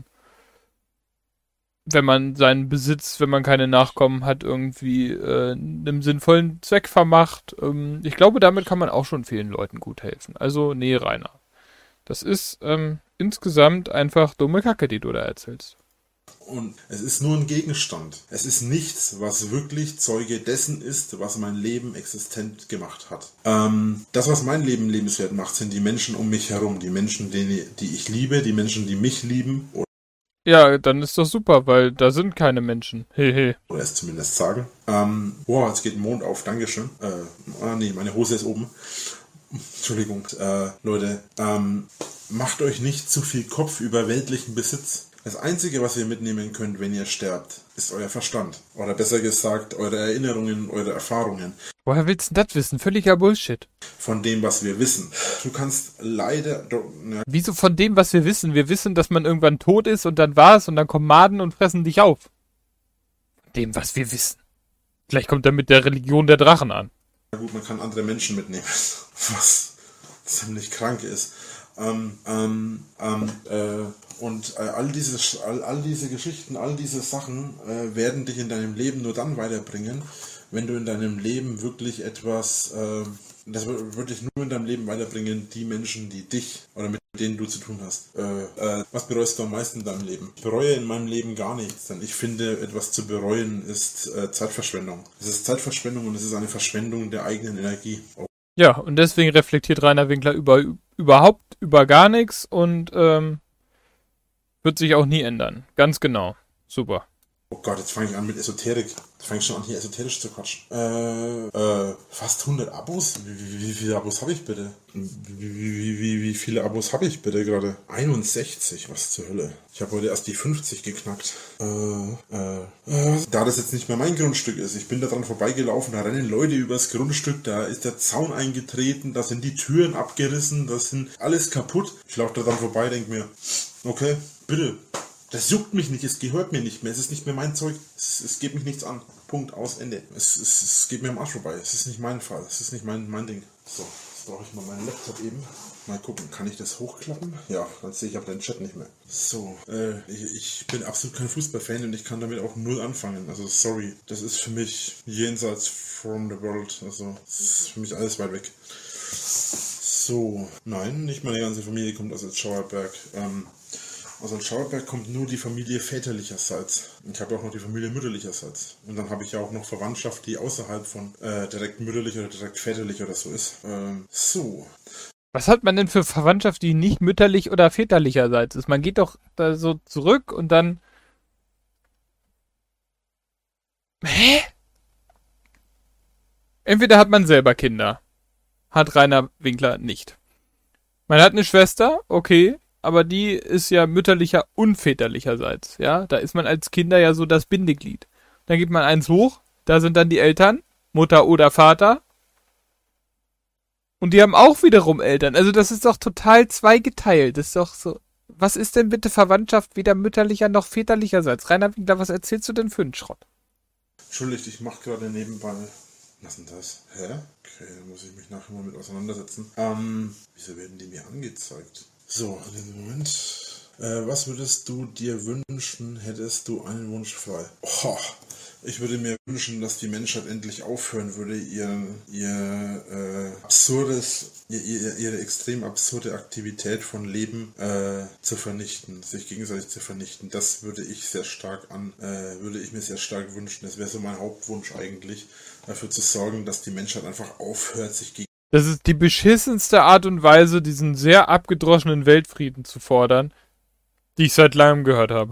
wenn man seinen Besitz, wenn man keine Nachkommen hat, irgendwie äh, einem sinnvollen Zweck vermacht. Ähm, ich glaube, damit kann man auch schon vielen Leuten gut helfen. Also, nee, Rainer. Das ist ähm, insgesamt einfach dumme Kacke, die du da erzählst. Und es ist nur ein Gegenstand. Es ist nichts, was wirklich Zeuge dessen ist, was mein Leben existent gemacht hat. Ähm, das, was mein Leben lebenswert macht, sind die Menschen um mich herum. Die Menschen, die, die ich liebe, die Menschen, die mich lieben. Ja, dann ist doch super, weil da sind keine Menschen. Hehe. Oder es zumindest sagen. Ähm, boah, jetzt geht ein Mond auf, Dankeschön. Äh, ah nee, meine Hose ist oben. Entschuldigung, äh, Leute. Ähm, macht euch nicht zu viel Kopf über weltlichen Besitz. Das Einzige, was ihr mitnehmen könnt, wenn ihr sterbt, ist euer Verstand. Oder besser gesagt, eure Erinnerungen, eure Erfahrungen. Woher willst du das wissen? Völliger Bullshit. Von dem, was wir wissen. Du kannst leider... Ja. Wieso von dem, was wir wissen? Wir wissen, dass man irgendwann tot ist und dann war's und dann kommen Maden und fressen dich auf. Von dem, was wir wissen. Vielleicht kommt er mit der Religion der Drachen an. Na gut, man kann andere Menschen mitnehmen. Was ziemlich krank ist. Ähm, ähm, ähm, äh... Und äh, all, diese, all, all diese Geschichten, all diese Sachen äh, werden dich in deinem Leben nur dann weiterbringen, wenn du in deinem Leben wirklich etwas, äh, das wird dich nur in deinem Leben weiterbringen, die Menschen, die dich oder mit denen du zu tun hast. Äh, äh, was bereust du am meisten in deinem Leben? Ich bereue in meinem Leben gar nichts, denn ich finde, etwas zu bereuen ist äh, Zeitverschwendung. Es ist Zeitverschwendung und es ist eine Verschwendung der eigenen Energie. Oh. Ja, und deswegen reflektiert Rainer Winkler über, überhaupt über gar nichts und ähm, wird sich auch nie ändern. Ganz genau. Super. Oh Gott, jetzt fange ich an mit Esoterik. Jetzt fange ich schon an, hier esoterisch zu quatschen. Äh, äh, fast hundert Abos? Wie, wie, wie viele Abos habe ich bitte? Wie, wie, wie, wie viele Abos habe ich bitte gerade? einundsechzig, was zur Hölle. Ich habe heute erst die fünfzig geknackt. Äh, äh, äh, da das jetzt nicht mehr mein Grundstück ist, ich bin da dran vorbeigelaufen, da rennen Leute übers Grundstück, da ist der Zaun eingetreten, da sind die Türen abgerissen, da sind alles kaputt. Ich laufe da dran vorbei, denke mir, okay, bitte. Das juckt mich nicht, es gehört mir nicht mehr, es ist nicht mehr mein Zeug, es, es geht mich nichts an. Punkt, aus, Ende. Es, es, es geht mir am Arsch vorbei, es ist nicht mein Fall, es ist nicht mein, mein Ding. So, jetzt brauche ich mal meinen Laptop eben. Mal gucken, kann ich das hochklappen? Ja, dann sehe ich aber den Chat nicht mehr. So, äh, ich, ich bin absolut kein Fußballfan und ich kann damit auch null anfangen. Also, sorry, das ist für mich jenseits from the world. Also, das ist für mich alles weit weg. So, nein, nicht meine ganze Familie kommt aus Schauerberg. Ähm, Also in Schauerberg kommt nur die Familie väterlicherseits. Ich habe auch noch die Familie mütterlicherseits. Und dann habe ich ja auch noch Verwandtschaft, die außerhalb von äh, direkt mütterlich oder direkt väterlich oder so ist. Ähm, so. Was hat man denn für Verwandtschaft, die nicht mütterlich oder väterlicherseits ist? Man geht doch da so zurück und dann... Hä? Entweder hat man selber Kinder. Hat Rainer Winkler nicht. Man hat eine Schwester, okay... Aber die ist ja mütterlicher und väterlicherseits, ja. Da ist man als Kinder ja so das Bindeglied. Dann gibt man eins hoch, da sind dann die Eltern, Mutter oder Vater. Und die haben auch wiederum Eltern. Also das ist doch total zweigeteilt. Das ist doch so. Was ist denn bitte Verwandtschaft weder mütterlicher noch väterlicherseits? Rainer Winkler, was erzählst du denn für einen Schrott? Entschuldigt, ich mache gerade nebenbei. Was ist denn das? Hä? Okay, da muss ich mich nachher mal mit auseinandersetzen. Ähm, wieso werden die mir angezeigt? So, einen Moment. Äh, was würdest du dir wünschen, hättest du einen Wunsch frei? Oh, ich würde mir wünschen, dass die Menschheit endlich aufhören würde, ihr, ihr äh, absurdes, ihr, ihr, ihre extrem absurde Aktivität von Leben äh, zu vernichten, sich gegenseitig zu vernichten. Das würde ich sehr stark an, äh, würde ich mir sehr stark wünschen. Das wäre so mein Hauptwunsch eigentlich, dafür zu sorgen, dass die Menschheit einfach aufhört, sich gegenseitig. Das ist die beschissenste Art und Weise, diesen sehr abgedroschenen Weltfrieden zu fordern, die ich seit langem gehört habe.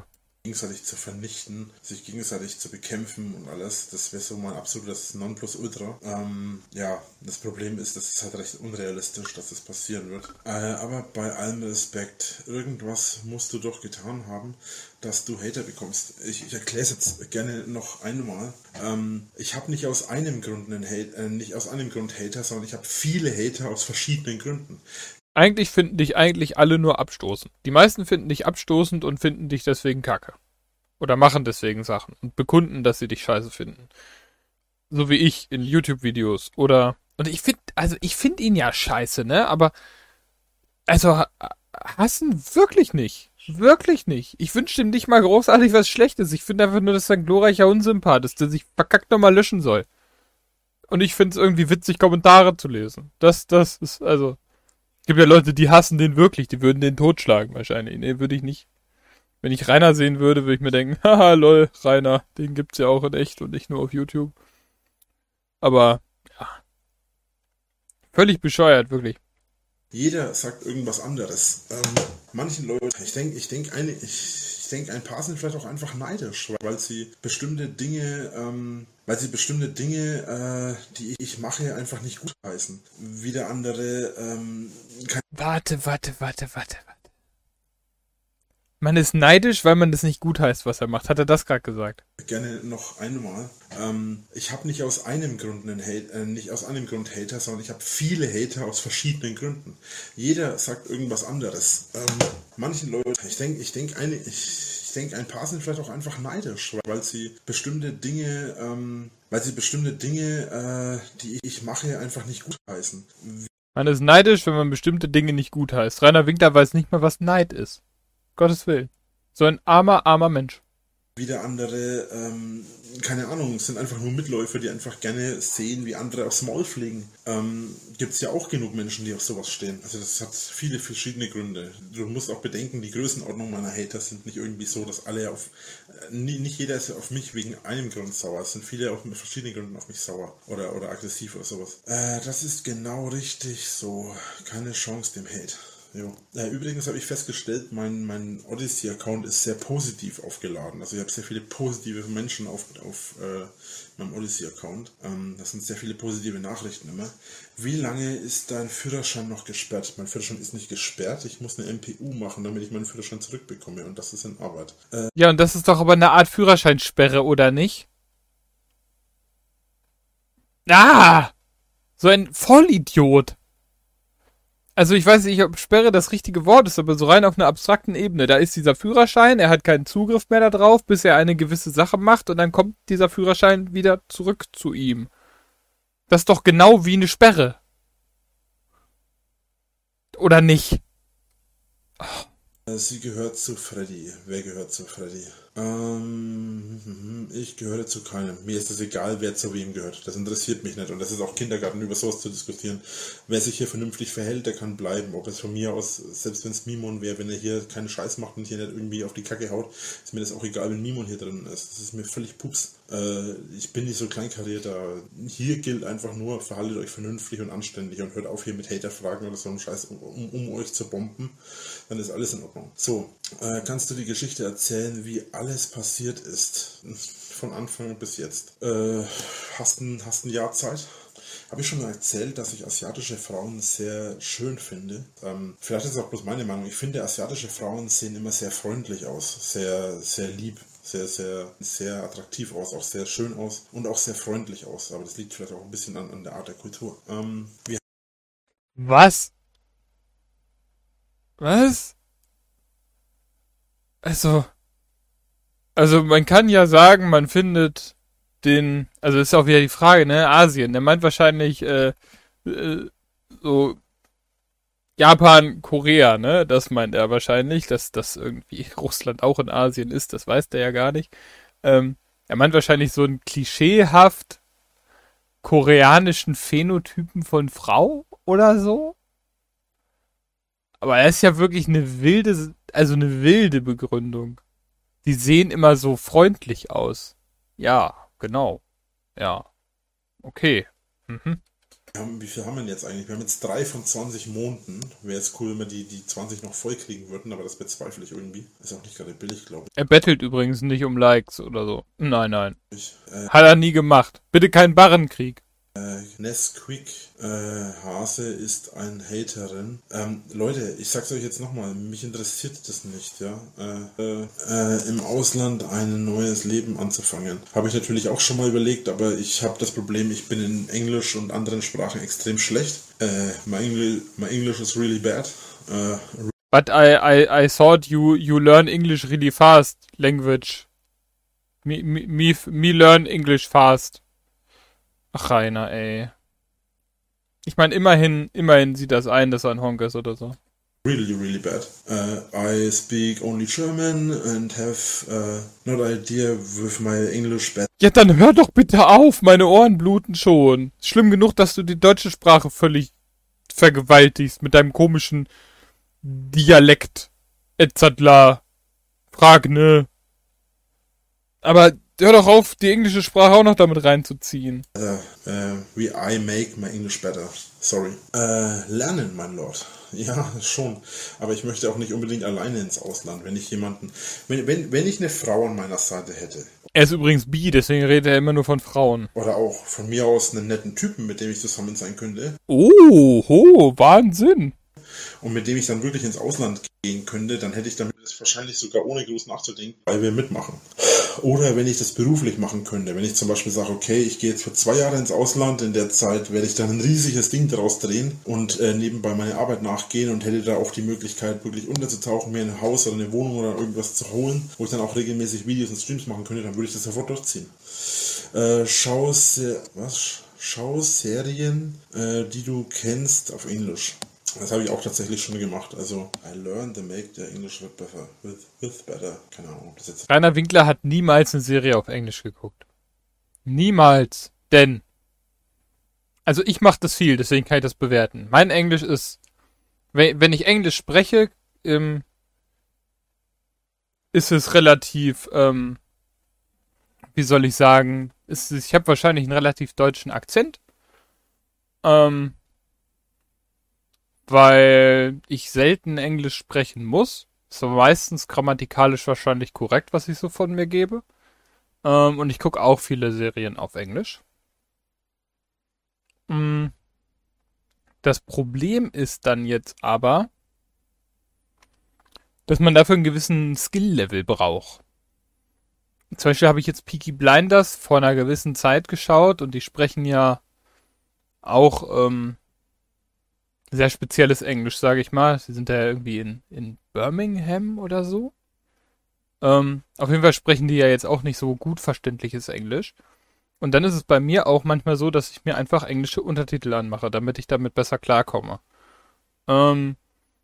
gegenseitig zu vernichten, sich gegenseitig zu bekämpfen und alles. Das wäre so mein absolutes Nonplusultra. Ähm, ja, das Problem ist, das ist halt recht unrealistisch, dass das passieren wird. Äh, aber bei allem Respekt, irgendwas musst du doch getan haben, dass du Hater bekommst. Ich, ich erkläre es jetzt gerne noch einmal. Ähm, ich habe nicht aus einem Grund einen Hate, äh, nicht aus einem Grund Hater, sondern ich habe viele Hater aus verschiedenen Gründen. Eigentlich finden dich eigentlich alle nur abstoßend. Die meisten finden dich abstoßend und finden dich deswegen kacke. Oder machen deswegen Sachen und bekunden, dass sie dich scheiße finden. So wie ich in YouTube-Videos. Oder, und ich finde, also ich finde ihn ja scheiße, ne? Aber, also, hassen wirklich nicht. Wirklich nicht. Ich wünsche ihm nicht mal großartig was Schlechtes. Ich finde einfach nur, dass er ein glorreicher Unsympath ist, der sich verkackt nochmal löschen soll. Und ich finde es irgendwie witzig, Kommentare zu lesen. Das, das ist, also... Es gibt ja Leute, die hassen den wirklich, die würden den totschlagen wahrscheinlich. Nee, würde ich nicht. Wenn ich Rainer sehen würde, würde ich mir denken, haha, lol, Rainer, den gibt's ja auch in echt und nicht nur auf YouTube. Aber, ja. Völlig bescheuert, wirklich. Jeder sagt irgendwas anderes. Ähm, manchen Leuten, ich denke, ich denke, eine, ich, ich denke, ein paar sind vielleicht auch einfach neidisch, weil sie bestimmte Dinge, ähm, weil sie bestimmte Dinge, äh, die ich mache, einfach nicht gut heißen. Wieder andere, ähm, kann Warte, warte, warte, warte, warte. Man ist neidisch, weil man das nicht gut heißt, was er macht. Hat er das gerade gesagt? gerne noch einmal. Ähm, ich habe nicht aus einem Grund einen Hate, äh, nicht aus einem Grund Hater, sondern ich habe viele Hater aus verschiedenen Gründen. Jeder sagt irgendwas anderes. Ähm, manchen Leuten, ich denke, ich denke, eine, ich, ich denke, ein paar sind vielleicht auch einfach neidisch, weil sie bestimmte Dinge, ähm, weil sie bestimmte Dinge, äh, die ich mache, einfach nicht gut heißen. Man ist neidisch, wenn man bestimmte Dinge nicht gut heißt. Rainer Winkler weiß nicht mal, was Neid ist. Gottes Willen. So ein armer, armer Mensch. Wieder andere, ähm, keine Ahnung, sind einfach nur Mitläufer, die einfach gerne sehen, wie andere aufs Maul fliegen. Ähm, Gibt es ja auch genug Menschen, die auf sowas stehen. Also das hat viele verschiedene Gründe. Du musst auch bedenken, die Größenordnung meiner Hater sind nicht irgendwie so, dass alle auf, äh, nie, nicht jeder ist auf mich wegen einem Grund sauer. Es sind viele auch mit verschiedenen Gründen auf mich sauer oder, oder aggressiv oder sowas. Äh, das ist genau richtig so. Keine Chance dem Hate. Jo. Äh, übrigens habe ich festgestellt, mein, mein Odyssey-Account ist sehr positiv aufgeladen. Also ich habe sehr viele positive Menschen auf, auf äh, meinem Odyssey-Account. Ähm, das sind sehr viele positive Nachrichten immer. Wie lange ist dein Führerschein noch gesperrt? Mein Führerschein ist nicht gesperrt. Ich muss eine M P U machen, damit ich meinen Führerschein zurückbekomme. Und das ist in Arbeit. Äh, Ja, und das ist doch aber eine Art Führerscheinsperre, oder nicht? Ah! So ein Vollidiot. Also ich weiß nicht, ob Sperre das richtige Wort ist, aber so rein auf einer abstrakten Ebene. Da ist dieser Führerschein, er hat keinen Zugriff mehr darauf, bis er eine gewisse Sache macht und dann kommt dieser Führerschein wieder zurück zu ihm. Das ist doch genau wie eine Sperre. Oder nicht? Sie gehört zu Freddy. Wer gehört zu Freddy? Ähm, ich gehöre zu keinem. Mir ist es egal, wer zu wem gehört. Das interessiert mich nicht. Und das ist auch Kindergarten, über sowas zu diskutieren. Wer sich hier vernünftig verhält, der kann bleiben. Ob es von mir aus, selbst wenn es Mimon wäre, wenn er hier keinen Scheiß macht und hier nicht irgendwie auf die Kacke haut, ist mir das auch egal, wenn Mimon hier drin ist. Das ist mir völlig pups. Äh, ich bin nicht so kleinkarierter. Hier gilt einfach nur, verhaltet euch vernünftig und anständig und hört auf hier mit Hater-Fragen oder so einen Scheiß, um, um, um euch zu bomben. Dann ist alles in Ordnung. So, äh, kannst du die Geschichte erzählen, wie alles passiert ist? Von Anfang bis jetzt. Äh, hast ein, hast ein Jahr Zeit? Habe ich schon mal erzählt, dass ich asiatische Frauen sehr schön finde. Ähm, vielleicht ist es auch bloß meine Meinung. Ich finde, asiatische Frauen sehen immer sehr freundlich aus. Sehr, sehr lieb. Sehr, sehr, sehr attraktiv aus. Auch sehr schön aus. Und auch sehr freundlich aus. Aber das liegt vielleicht auch ein bisschen an, an der Art der Kultur. Ähm, wir Was? Was? Also, also man kann ja sagen, man findet den, also ist auch wieder die Frage, ne, Asien, der meint wahrscheinlich äh, äh, so Japan, Korea, ne, das meint er wahrscheinlich, dass das irgendwie Russland auch in Asien ist, das weiß der ja gar nicht. Ähm, er meint wahrscheinlich so einen klischeehaft koreanischen Phänotypen von Frau oder so. Aber er ist ja wirklich eine wilde, also eine wilde Begründung. Die sehen immer so freundlich aus. Ja, genau. Ja. Okay. Mhm. Wir haben, wie viel haben wir denn jetzt eigentlich? Wir haben jetzt drei von zwanzig Monden. Wäre jetzt cool, wenn wir die, die zwanzig noch voll kriegen würden, aber das bezweifle ich irgendwie. Ist auch nicht gerade billig, glaube Er bettelt übrigens nicht um Likes oder so. Nein, nein. ich. Äh, Hat er nie gemacht. Bitte kein Barrenkrieg. Äh, Nesquik äh, Hase ist ein Haterin. Ähm, Leute, ich sag's euch jetzt nochmal, mich interessiert das nicht, ja. Äh, äh, äh, im Ausland ein neues Leben anzufangen. Habe ich natürlich auch schon mal überlegt, aber ich habe das Problem, ich bin in Englisch und anderen Sprachen extrem schlecht. Äh, my, Engl- my English is really bad. Äh, But I, I, I thought you, you learn English really fast, language. Me, me, me, me learn English fast. Ach, Rainer, ey. Ich meine, immerhin, immerhin sieht das ein, dass er ein Honk ist oder so. really, really bad. Uh, I speak only German and have uh, not idea with my English bad. Ja, dann hör doch bitte auf, meine Ohren bluten schon. Schlimm genug, dass du die deutsche Sprache völlig vergewaltigst mit deinem komischen Dialekt. et cetera. Frag, ne? Aber hör doch auf, die englische Sprache auch noch damit reinzuziehen. Uh, uh, we, I make my English better. Sorry. Uh, lernen, mein Lord. Ja, schon. Aber ich möchte auch nicht unbedingt alleine ins Ausland, wenn ich jemanden, wenn, wenn, wenn ich eine Frau an meiner Seite hätte. Er ist übrigens bi, deswegen redet er immer nur von Frauen. Oder auch von mir aus einen netten Typen, mit dem ich zusammen sein könnte. Oh, ho, Wahnsinn. Und mit dem ich dann wirklich ins Ausland gehen könnte, dann hätte ich damit das wahrscheinlich sogar ohne groß nachzudenken, weil wir mitmachen. Oder wenn ich das beruflich machen könnte, wenn ich zum Beispiel sage, okay, ich gehe jetzt für zwei Jahre ins Ausland, in der Zeit werde ich dann ein riesiges Ding daraus drehen und äh, nebenbei meine Arbeit nachgehen und hätte da auch die Möglichkeit, wirklich unterzutauchen, mir ein Haus oder eine Wohnung oder irgendwas zu holen, wo ich dann auch regelmäßig Videos und Streams machen könnte, dann würde ich das sofort durchziehen. Äh, schau, se- was? Schau Serien, äh, die du kennst auf Englisch. Das habe ich auch tatsächlich schon gemacht. Also, I learned to make the English with better. With, with better. Keine Ahnung, ob das jetzt... Rainer Winkler hat niemals eine Serie auf Englisch geguckt. Niemals. Denn, also ich mache das viel, deswegen kann ich das bewerten. Mein Englisch ist, wenn, wenn ich Englisch spreche, ähm, ist es relativ, ähm, wie soll ich sagen, ist, ich habe wahrscheinlich einen relativ deutschen Akzent. Ähm, weil ich selten Englisch sprechen muss. Ist aber meistens grammatikalisch wahrscheinlich korrekt, was ich so von mir gebe. Ähm, und ich gucke auch viele Serien auf Englisch. Mm. Das Problem ist dann jetzt aber, dass man dafür einen gewissen Skill-Level braucht. Zum Beispiel habe ich jetzt Peaky Blinders vor einer gewissen Zeit geschaut und die sprechen ja auch ähm, sehr spezielles Englisch, sage ich mal. Sie sind ja irgendwie in, in Birmingham oder so. Ähm, auf jeden Fall sprechen die ja jetzt auch nicht so gut verständliches Englisch. Und dann ist es bei mir auch manchmal so, dass ich mir einfach englische Untertitel anmache, damit ich damit besser klarkomme. Ähm,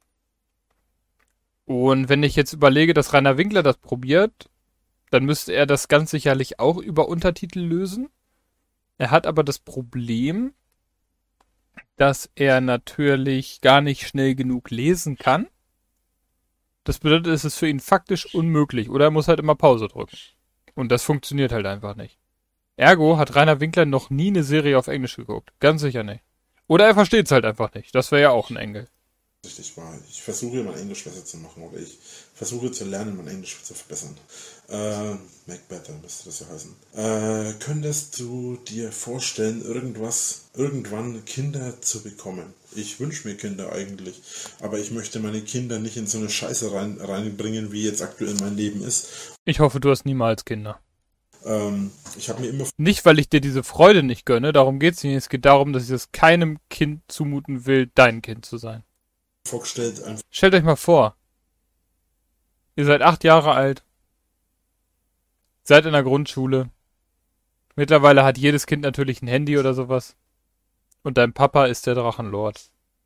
und wenn ich jetzt überlege, dass Rainer Winkler das probiert, dann müsste er das ganz sicherlich auch über Untertitel lösen. Er hat aber das Problem, dass er natürlich gar nicht schnell genug lesen kann. Das bedeutet, es ist für ihn faktisch unmöglich. Oder er muss halt immer Pause drücken. Und das funktioniert halt einfach nicht. Ergo hat Rainer Winkler noch nie eine Serie auf Englisch geguckt. Ganz sicher nicht. Oder er versteht es halt einfach nicht. Das wäre ja auch ein Engel. Richtig wahr. Ich versuche, mein Englisch besser zu machen. Oder ich versuche zu lernen, mein Englisch zu verbessern. Äh, make better müsste das ja heißen. Äh, könntest du dir vorstellen, irgendwas, irgendwann Kinder zu bekommen? Ich wünsche mir Kinder eigentlich. Aber ich möchte meine Kinder nicht in so eine Scheiße rein, reinbringen, wie jetzt aktuell mein Leben ist. Ich hoffe, du hast niemals Kinder. Ähm, ich habe mir immer Nicht, weil ich dir diese Freude nicht gönne. Darum geht es nicht. Es geht darum, dass ich es keinem Kind zumuten will, dein Kind zu sein. vorgestellt, einfach Stellt euch mal vor. Ihr seid acht Jahre alt. Seid in der Grundschule. Mittlerweile hat jedes Kind natürlich ein Handy oder sowas. Und dein Papa ist der Drachenlord.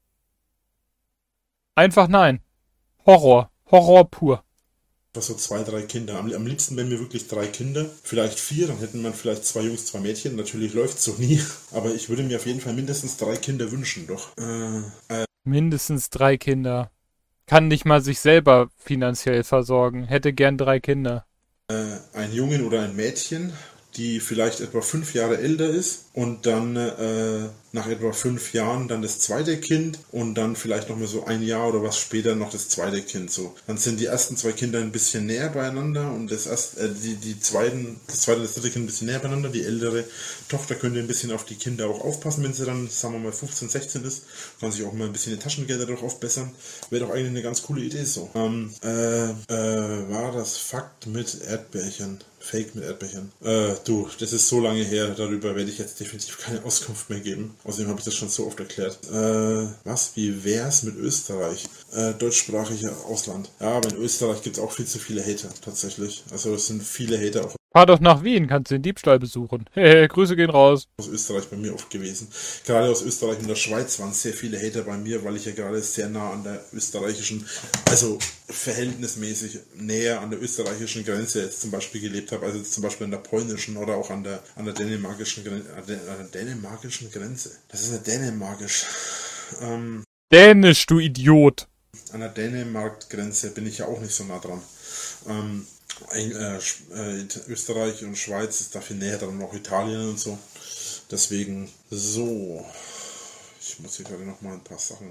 Einfach nein. Horror. Horror pur. so zwei, drei Kinder. Am, am liebsten wären mir wirklich drei Kinder. Vielleicht vier, dann hätten wir vielleicht zwei Jungs, zwei Mädchen. Natürlich läuft es so nie. Aber ich würde mir auf jeden Fall mindestens drei Kinder wünschen, doch. Äh, äh, Mindestens drei Kinder. Kann nicht mal sich selber finanziell versorgen. Hätte gern drei Kinder. äh, ein Jungen oder ein Mädchen, die vielleicht etwa fünf Jahre älter ist und dann äh, nach etwa fünf Jahren dann das zweite Kind und dann vielleicht noch mal so ein Jahr oder was später noch das zweite Kind. So, dann sind die ersten zwei Kinder ein bisschen näher beieinander und das erst, äh, die, die zweiten, das zweite und das dritte Kind ein bisschen näher beieinander. Die ältere Tochter könnte ein bisschen auf die Kinder auch aufpassen, wenn sie dann, sagen wir mal, fünfzehn, sechzehn ist. Kann sich auch mal ein bisschen die Taschengelder dadurch aufbessern. Wäre doch eigentlich eine ganz coole Idee so. Ähm, äh, äh, war das Fakt mit Erdbärchen? Fake mit Erdbechern. Äh, du, das ist so lange her, darüber werde ich jetzt definitiv keine Auskunft mehr geben. Außerdem habe ich das schon so oft erklärt. Äh, was? Wie wär's mit Österreich? Äh, deutschsprachige Ausland. Ja, aber in Österreich gibt es auch viel zu viele Hater, tatsächlich. Also es sind viele Hater auch Fahr doch nach Wien, kannst den Diebstahl besuchen. Hey, Grüße gehen raus. aus Österreich bei mir oft gewesen. Gerade aus Österreich und der Schweiz waren sehr viele Hater bei mir, weil ich ja gerade sehr nah an der österreichischen, also verhältnismäßig näher an der österreichischen Grenze jetzt zum Beispiel gelebt habe, also jetzt zum Beispiel an der polnischen oder auch an der, an der dänemarkischen Grenze. An der, an der dänemarkischen Grenze? Das ist ja dänemarkisch. Ähm, Dänisch, du Idiot. an der Dänemark-Grenze bin ich ja auch nicht so nah dran. Ähm, Eng- äh, Sch- äh, Österreich und Schweiz ist dafür näher dran, auch Italien und so. Deswegen so. Ich muss hier gerade noch mal ein paar Sachen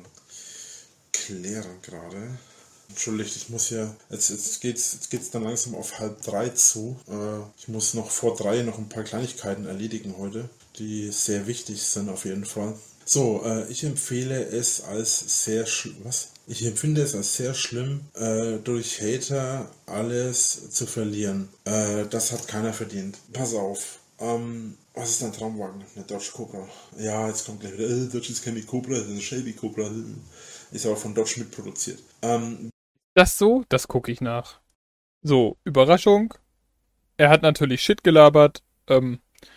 klären gerade. Entschuldigt, ich muss ja, jetzt, jetzt geht's, jetzt geht's dann langsam auf halb drei zu. Äh, ich muss noch vor drei noch ein paar Kleinigkeiten erledigen heute, die sehr wichtig sind auf jeden Fall. So, äh, ich empfehle es als sehr schlimm, was? Ich empfinde es als sehr schlimm, äh, durch Hater alles zu verlieren. Äh, das hat keiner verdient. Pass auf. Ähm, was ist dein Traumwagen? Eine Dodge Cobra. Ja, jetzt kommt gleich wieder, äh, Dodge ist keine Cobra, das ist eine Shelby Cobra. Ist aber von Dodge mitproduziert. Ähm, Das so? Das gucke ich nach. So, Überraschung. Er hat natürlich Shit gelabert. Ähm,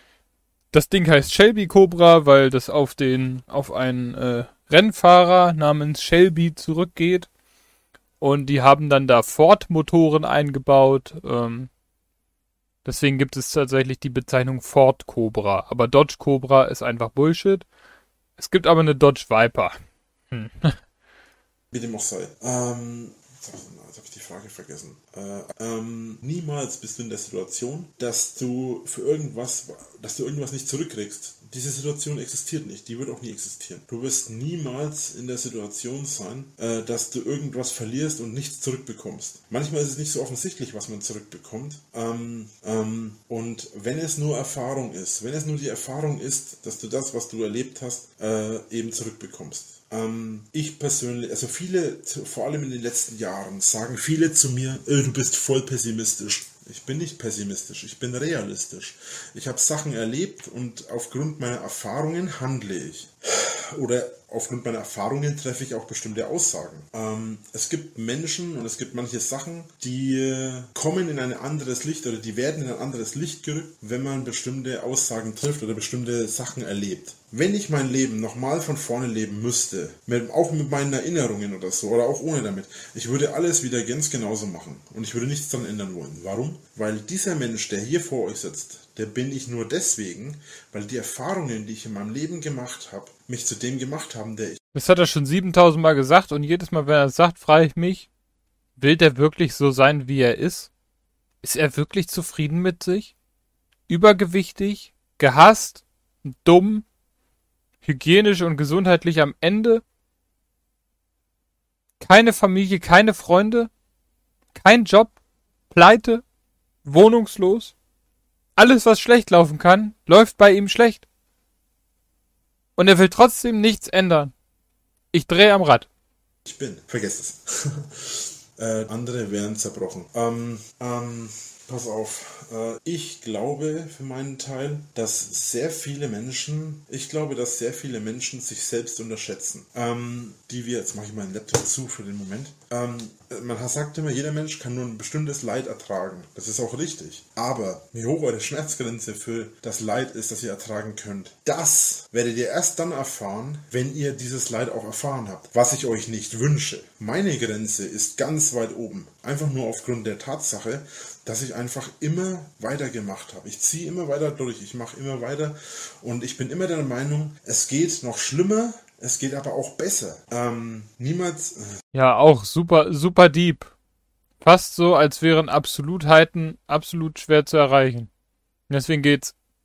das Ding heißt Shelby Cobra, weil das auf den, auf einen äh, Rennfahrer namens Shelby zurückgeht. Und die haben dann da Ford-Motoren eingebaut. Ähm, deswegen gibt es tatsächlich die Bezeichnung Ford Cobra. Aber Dodge Cobra ist einfach Bullshit. Es gibt aber eine Dodge Viper. Hm. Wie dem auch sei. Ähm, jetzt habe ich die Frage vergessen. Äh, ähm, niemals bist du in der Situation, dass du für irgendwas, dass du irgendwas nicht zurückkriegst. Diese Situation existiert nicht. Die wird auch nie existieren. Du wirst niemals in der Situation sein, äh, dass du irgendwas verlierst und nichts zurückbekommst. Manchmal ist es nicht so offensichtlich, was man zurückbekommt. Ähm, ähm, und wenn es nur Erfahrung ist, wenn es nur die Erfahrung ist, dass du das, was du erlebt hast, äh, eben zurückbekommst. Ähm, ich persönlich, also viele, vor allem in den letzten Jahren, sagen viele zu mir, äh, du bist voll pessimistisch. Ich bin nicht pessimistisch, ich bin realistisch. Ich habe Sachen erlebt und aufgrund meiner Erfahrungen handle ich. Oder aufgrund meiner Erfahrungen treffe ich auch bestimmte Aussagen. Ähm, es gibt Menschen und es gibt manche Sachen, die äh, kommen in ein anderes Licht oder die werden in ein anderes Licht gerückt, wenn man bestimmte Aussagen trifft oder bestimmte Sachen erlebt. Wenn ich mein Leben nochmal von vorne leben müsste, mit, auch mit meinen Erinnerungen oder so, oder auch ohne damit, ich würde alles wieder ganz genauso machen und ich würde nichts daran ändern wollen. Warum? Weil dieser Mensch, der hier vor euch sitzt, der bin ich nur deswegen, weil die Erfahrungen, die ich in meinem Leben gemacht habe, mich zu dem gemacht haben, der ich Das hat er schon siebentausend Mal gesagt und jedes Mal, wenn er es sagt, frage ich mich, will der wirklich so sein, wie er ist? Ist er wirklich zufrieden mit sich? Übergewichtig? Gehasst? Dumm? Hygienisch und gesundheitlich am Ende? Keine Familie, keine Freunde? Kein Job? Pleite? Wohnungslos? Alles, was schlecht laufen kann, läuft bei ihm schlecht. Und er will trotzdem nichts ändern. Ich drehe am Rad. ich bin. Vergesst es. äh, andere werden zerbrochen. Ähm, ähm, pass auf. Äh, ich glaube für meinen Teil, dass sehr viele Menschen, ich glaube, dass sehr viele Menschen sich selbst unterschätzen. Ähm, die wir, jetzt mache ich meinen Laptop zu für den Moment. Ähm, man sagt immer, jeder Mensch kann nur ein bestimmtes Leid ertragen. Das ist auch richtig. Aber wie hoch eure Schmerzgrenze für das Leid ist, das ihr ertragen könnt, das werdet ihr erst dann erfahren, wenn ihr dieses Leid auch erfahren habt. Was ich euch nicht wünsche. Meine Grenze ist ganz weit oben. Einfach nur aufgrund der Tatsache, dass ich einfach immer weitergemacht habe. Ich ziehe immer weiter durch. Ich mache immer weiter. Und ich bin immer der Meinung, es geht noch schlimmer. Es geht aber auch besser. Ähm, niemals... Ja, auch super, super deep. Fast so, als wären Absolutheiten absolut schwer zu erreichen. Deswegen geht's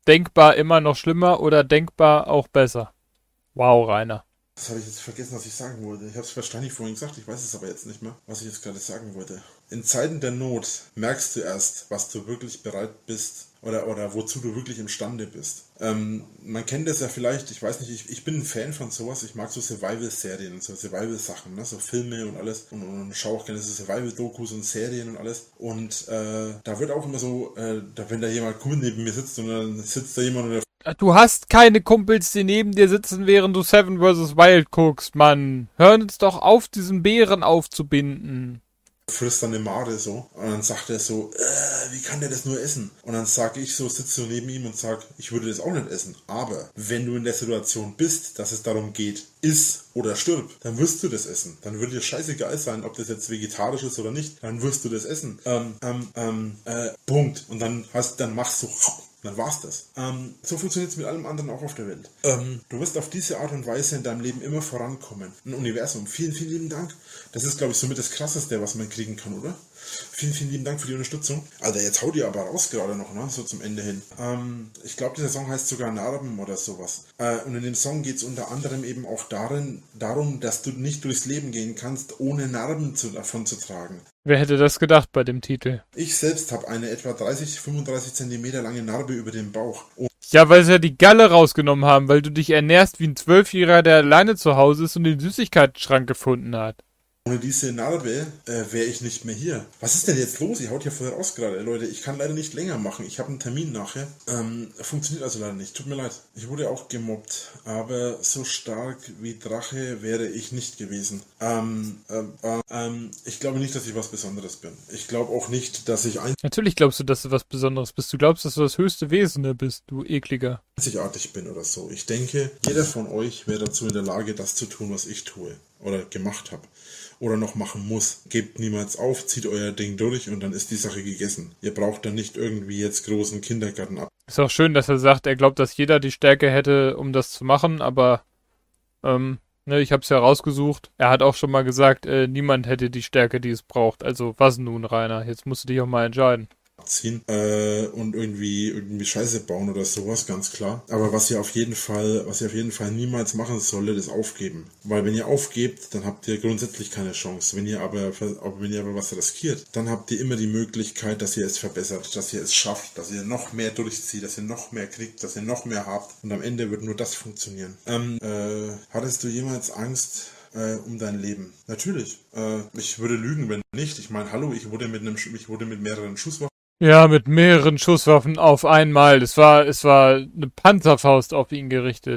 denkbar immer noch schlimmer oder denkbar auch besser? Wow, Rainer. Das habe ich jetzt vergessen, was ich sagen wollte. Ich habe es wahrscheinlich vorhin gesagt, ich weiß es aber jetzt nicht mehr, was ich jetzt gerade sagen wollte. In Zeiten der Not merkst du erst, was du wirklich bereit bist oder, oder wozu du wirklich imstande bist. Ähm, man kennt das ja vielleicht, ich weiß nicht, ich, ich bin ein Fan von sowas, ich mag so Survival-Serien und so Survival-Sachen, ne? So Filme und alles und, und, und schaue auch gerne so Survival-Dokus und Serien und alles und äh, da wird auch immer so, äh, da, wenn da jemand cool neben mir sitzt und dann sitzt da jemand und der Du hast keine Kumpels, die neben dir sitzen, während du Seven versus. Wild guckst, Mann. Hör uns doch auf, diesen Bären aufzubinden. frisst dann eine Made so und dann sagt er so, äh, wie kann der das nur essen? Und dann sage ich so, sitze so neben ihm und sage, ich würde das auch nicht essen. Aber wenn du in der Situation bist, dass es darum geht, iss oder stirb, dann wirst du das essen. Dann würde dir scheißegal sein, ob das jetzt vegetarisch ist oder nicht. Dann wirst du das essen. Ähm, ähm, ähm, äh, Punkt. Und dann hast, dann machst du dann war's das. Ähm, so funktioniert es mit allem anderen auch auf der Welt. Ähm, du wirst auf diese Art und Weise in deinem Leben immer vorankommen. Ein Universum. Vielen, vielen lieben Dank. Das ist, glaube ich, somit das Krasseste, was man kriegen kann, oder? Vielen, vielen lieben Dank für die Unterstützung. Alter, jetzt hau die aber raus gerade noch, ne? So zum Ende hin. Ähm, ich glaube, dieser Song heißt sogar Narben oder sowas. Äh, und in dem Song geht es unter anderem eben auch darin, darum, dass du nicht durchs Leben gehen kannst, ohne Narben zu, davon zu tragen. Wer hätte das gedacht bei dem Titel? Ich selbst habe eine etwa dreißig, fünfunddreißig Zentimeter lange Narbe über dem Bauch. Und ja, weil sie ja die Galle rausgenommen haben, weil du dich ernährst wie ein Zwölfjähriger, der alleine zu Hause ist und den Süßigkeitenschrank gefunden hat. Ohne diese Narbe äh, wäre ich nicht mehr hier. Was ist denn jetzt los? Ihr haut ja voll raus gerade, Leute. Ich kann leider nicht länger machen. Ich habe einen Termin nachher. Ähm, funktioniert also leider nicht. Tut mir leid. Ich wurde auch gemobbt. Aber so stark wie Drache wäre ich nicht gewesen. Ähm, äh, ähm, ich glaube nicht, dass ich was Besonderes bin. Ich glaube auch nicht, dass ich Natürlich glaubst du, dass du was Besonderes bist. Du glaubst, dass du das höchste Wesen bist, du Ekliger. einzigartig bin oder so. Ich denke, jeder von euch wäre dazu in der Lage, das zu tun, was ich tue. Oder gemacht habe. Oder noch machen muss. Gebt niemals auf, zieht euer Ding durch und dann ist die Sache gegessen. Ihr braucht dann nicht irgendwie jetzt großen Kindergarten ab. Ist auch schön, dass er sagt, er glaubt, dass jeder die Stärke hätte, um das zu machen, aber ähm, ne, ich hab's ja rausgesucht. Er hat auch schon mal gesagt, äh, niemand hätte die Stärke, die es braucht. Also was nun, Rainer? Jetzt musst du dich auch mal entscheiden. Ziehen äh, und irgendwie irgendwie Scheiße bauen oder sowas, ganz klar. Aber was ihr auf jeden Fall, was ihr auf jeden Fall niemals machen solltet, ist aufgeben. Weil wenn ihr aufgebt, dann habt ihr grundsätzlich keine Chance. Wenn ihr aber, wenn ihr aber was riskiert, dann habt ihr immer die Möglichkeit, dass ihr es verbessert, dass ihr es schafft, dass ihr noch mehr durchzieht, dass ihr noch mehr kriegt, dass ihr noch mehr habt. Und am Ende wird nur das funktionieren. Ähm, äh, hattest du jemals Angst Äh, um dein Leben? Natürlich. Äh, ich würde lügen, wenn nicht. Ich meine, hallo, ich wurde mit einem, ich wurde mit mehreren Schusswaffen. Ja, mit mehreren Schusswaffen auf einmal. Es war, es war eine Panzerfaust auf ihn gerichtet.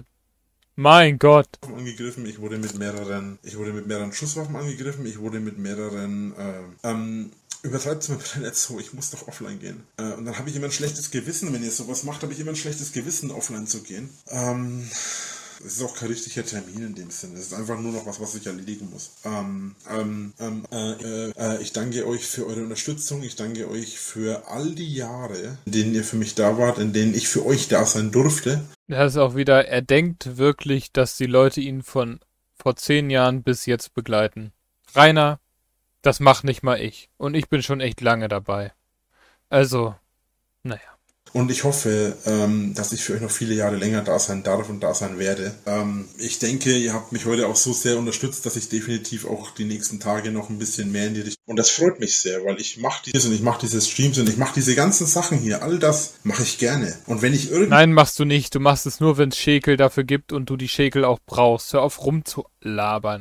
Mein Gott. Angegriffen. Ich wurde mit mehreren, ich wurde mit mehreren Schusswaffen angegriffen. Ich wurde mit mehreren, äh, ähm, übertreibt's mir bitte nicht so, ich muss doch offline gehen. Äh, und dann habe ich immer ein schlechtes Gewissen, wenn ihr sowas macht, habe ich immer ein schlechtes Gewissen, offline zu gehen. Ähm, Es ist auch kein richtiger Termin in dem Sinne. Es ist einfach nur noch was, was ich erledigen muss. Ähm, ähm, ähm, äh, äh, ich danke euch für eure Unterstützung. Ich danke euch für all die Jahre, in denen ihr für mich da wart, in denen ich für euch da sein durfte. Das ist auch wieder, er denkt wirklich, dass die Leute ihn von vor zehn Jahren bis jetzt begleiten. Rainer, das macht nicht mal ich. Und ich bin schon echt lange dabei. Also, naja. Und ich hoffe, ähm, dass ich für euch noch viele Jahre länger da sein darf und da sein werde. Ähm, ich denke, ihr habt mich heute auch so sehr unterstützt, dass ich definitiv auch die nächsten Tage noch ein bisschen mehr in die Richtung... Und das freut mich sehr, weil ich mache dieses und ich mache diese Streams und ich mache diese ganzen Sachen hier. All das mache ich gerne. Und wenn ich irgendwie... Nein, machst du nicht. Du machst es nur, wenn es Schäkel dafür gibt und du die Schäkel auch brauchst. Hör auf rumzulabern.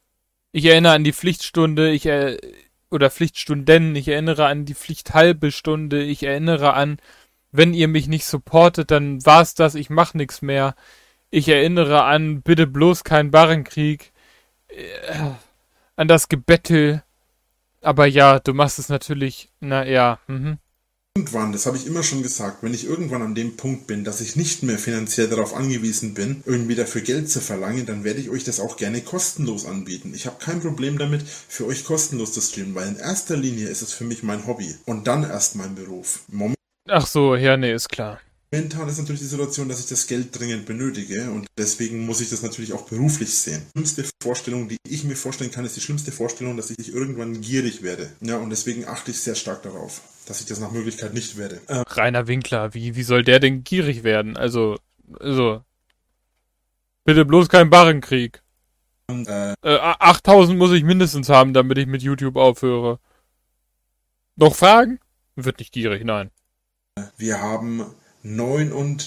Ich erinnere an die Pflichtstunde, ich er... oder Pflichtstunden. Ich erinnere an die Pflichthalbe Stunde. Ich erinnere an... Wenn ihr mich nicht supportet, dann war's das, ich mach nix mehr. Ich erinnere an bitte bloß keinen Barrenkrieg, äh, an das Gebettel. Aber ja, du machst es natürlich, na ja. Mhm. Irgendwann, das habe ich immer schon gesagt, wenn ich irgendwann an dem Punkt bin, dass ich nicht mehr finanziell darauf angewiesen bin, irgendwie dafür Geld zu verlangen, dann werde ich euch das auch gerne kostenlos anbieten. Ich habe kein Problem damit, für euch kostenlos zu streamen, weil in erster Linie ist es für mich mein Hobby und dann erst mein Beruf. Moment Ach so, ja, nee, ist klar. Momentan ist natürlich die Situation, dass ich das Geld dringend benötige und deswegen muss ich das natürlich auch beruflich sehen. Die schlimmste Vorstellung, die ich mir vorstellen kann, ist die schlimmste Vorstellung, dass ich irgendwann gierig werde. Ja, und deswegen achte ich sehr stark darauf, dass ich das nach Möglichkeit nicht werde. Ähm, Rainer Winkler, wie, wie soll der denn gierig werden? Also, also, bitte bloß kein Barrenkrieg. äh, Äh, achttausend muss ich mindestens haben, damit ich mit YouTube aufhöre. Noch Fragen? Wird nicht gierig, nein. wir haben neun und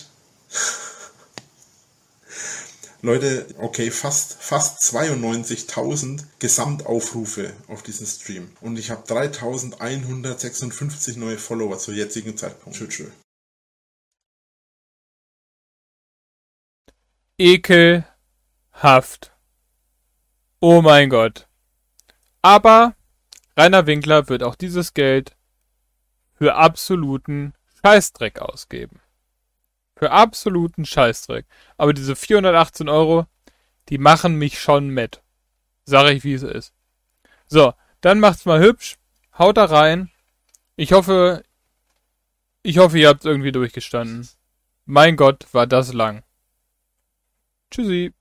Leute, okay, fast, fast zweiundneunzigtausend Gesamtaufrufe auf diesen Stream. Und ich habe dreitausendeinhundertsechsundfünfzig neue Follower zur jetzigen Zeitpunkt. Tschö, tschö. Ekelhaft. Oh mein Gott. Aber Rainer Winkler wird auch dieses Geld für absoluten Scheißdreck ausgeben. Für absoluten Scheißdreck. Aber diese vierhundertachtzehn Euro, die machen mich schon mit. Sag ich, wie es ist. So, dann macht's mal hübsch. Haut da rein. Ich hoffe, ich hoffe, ihr habt irgendwie durchgestanden. Mein Gott, war das lang. Tschüssi.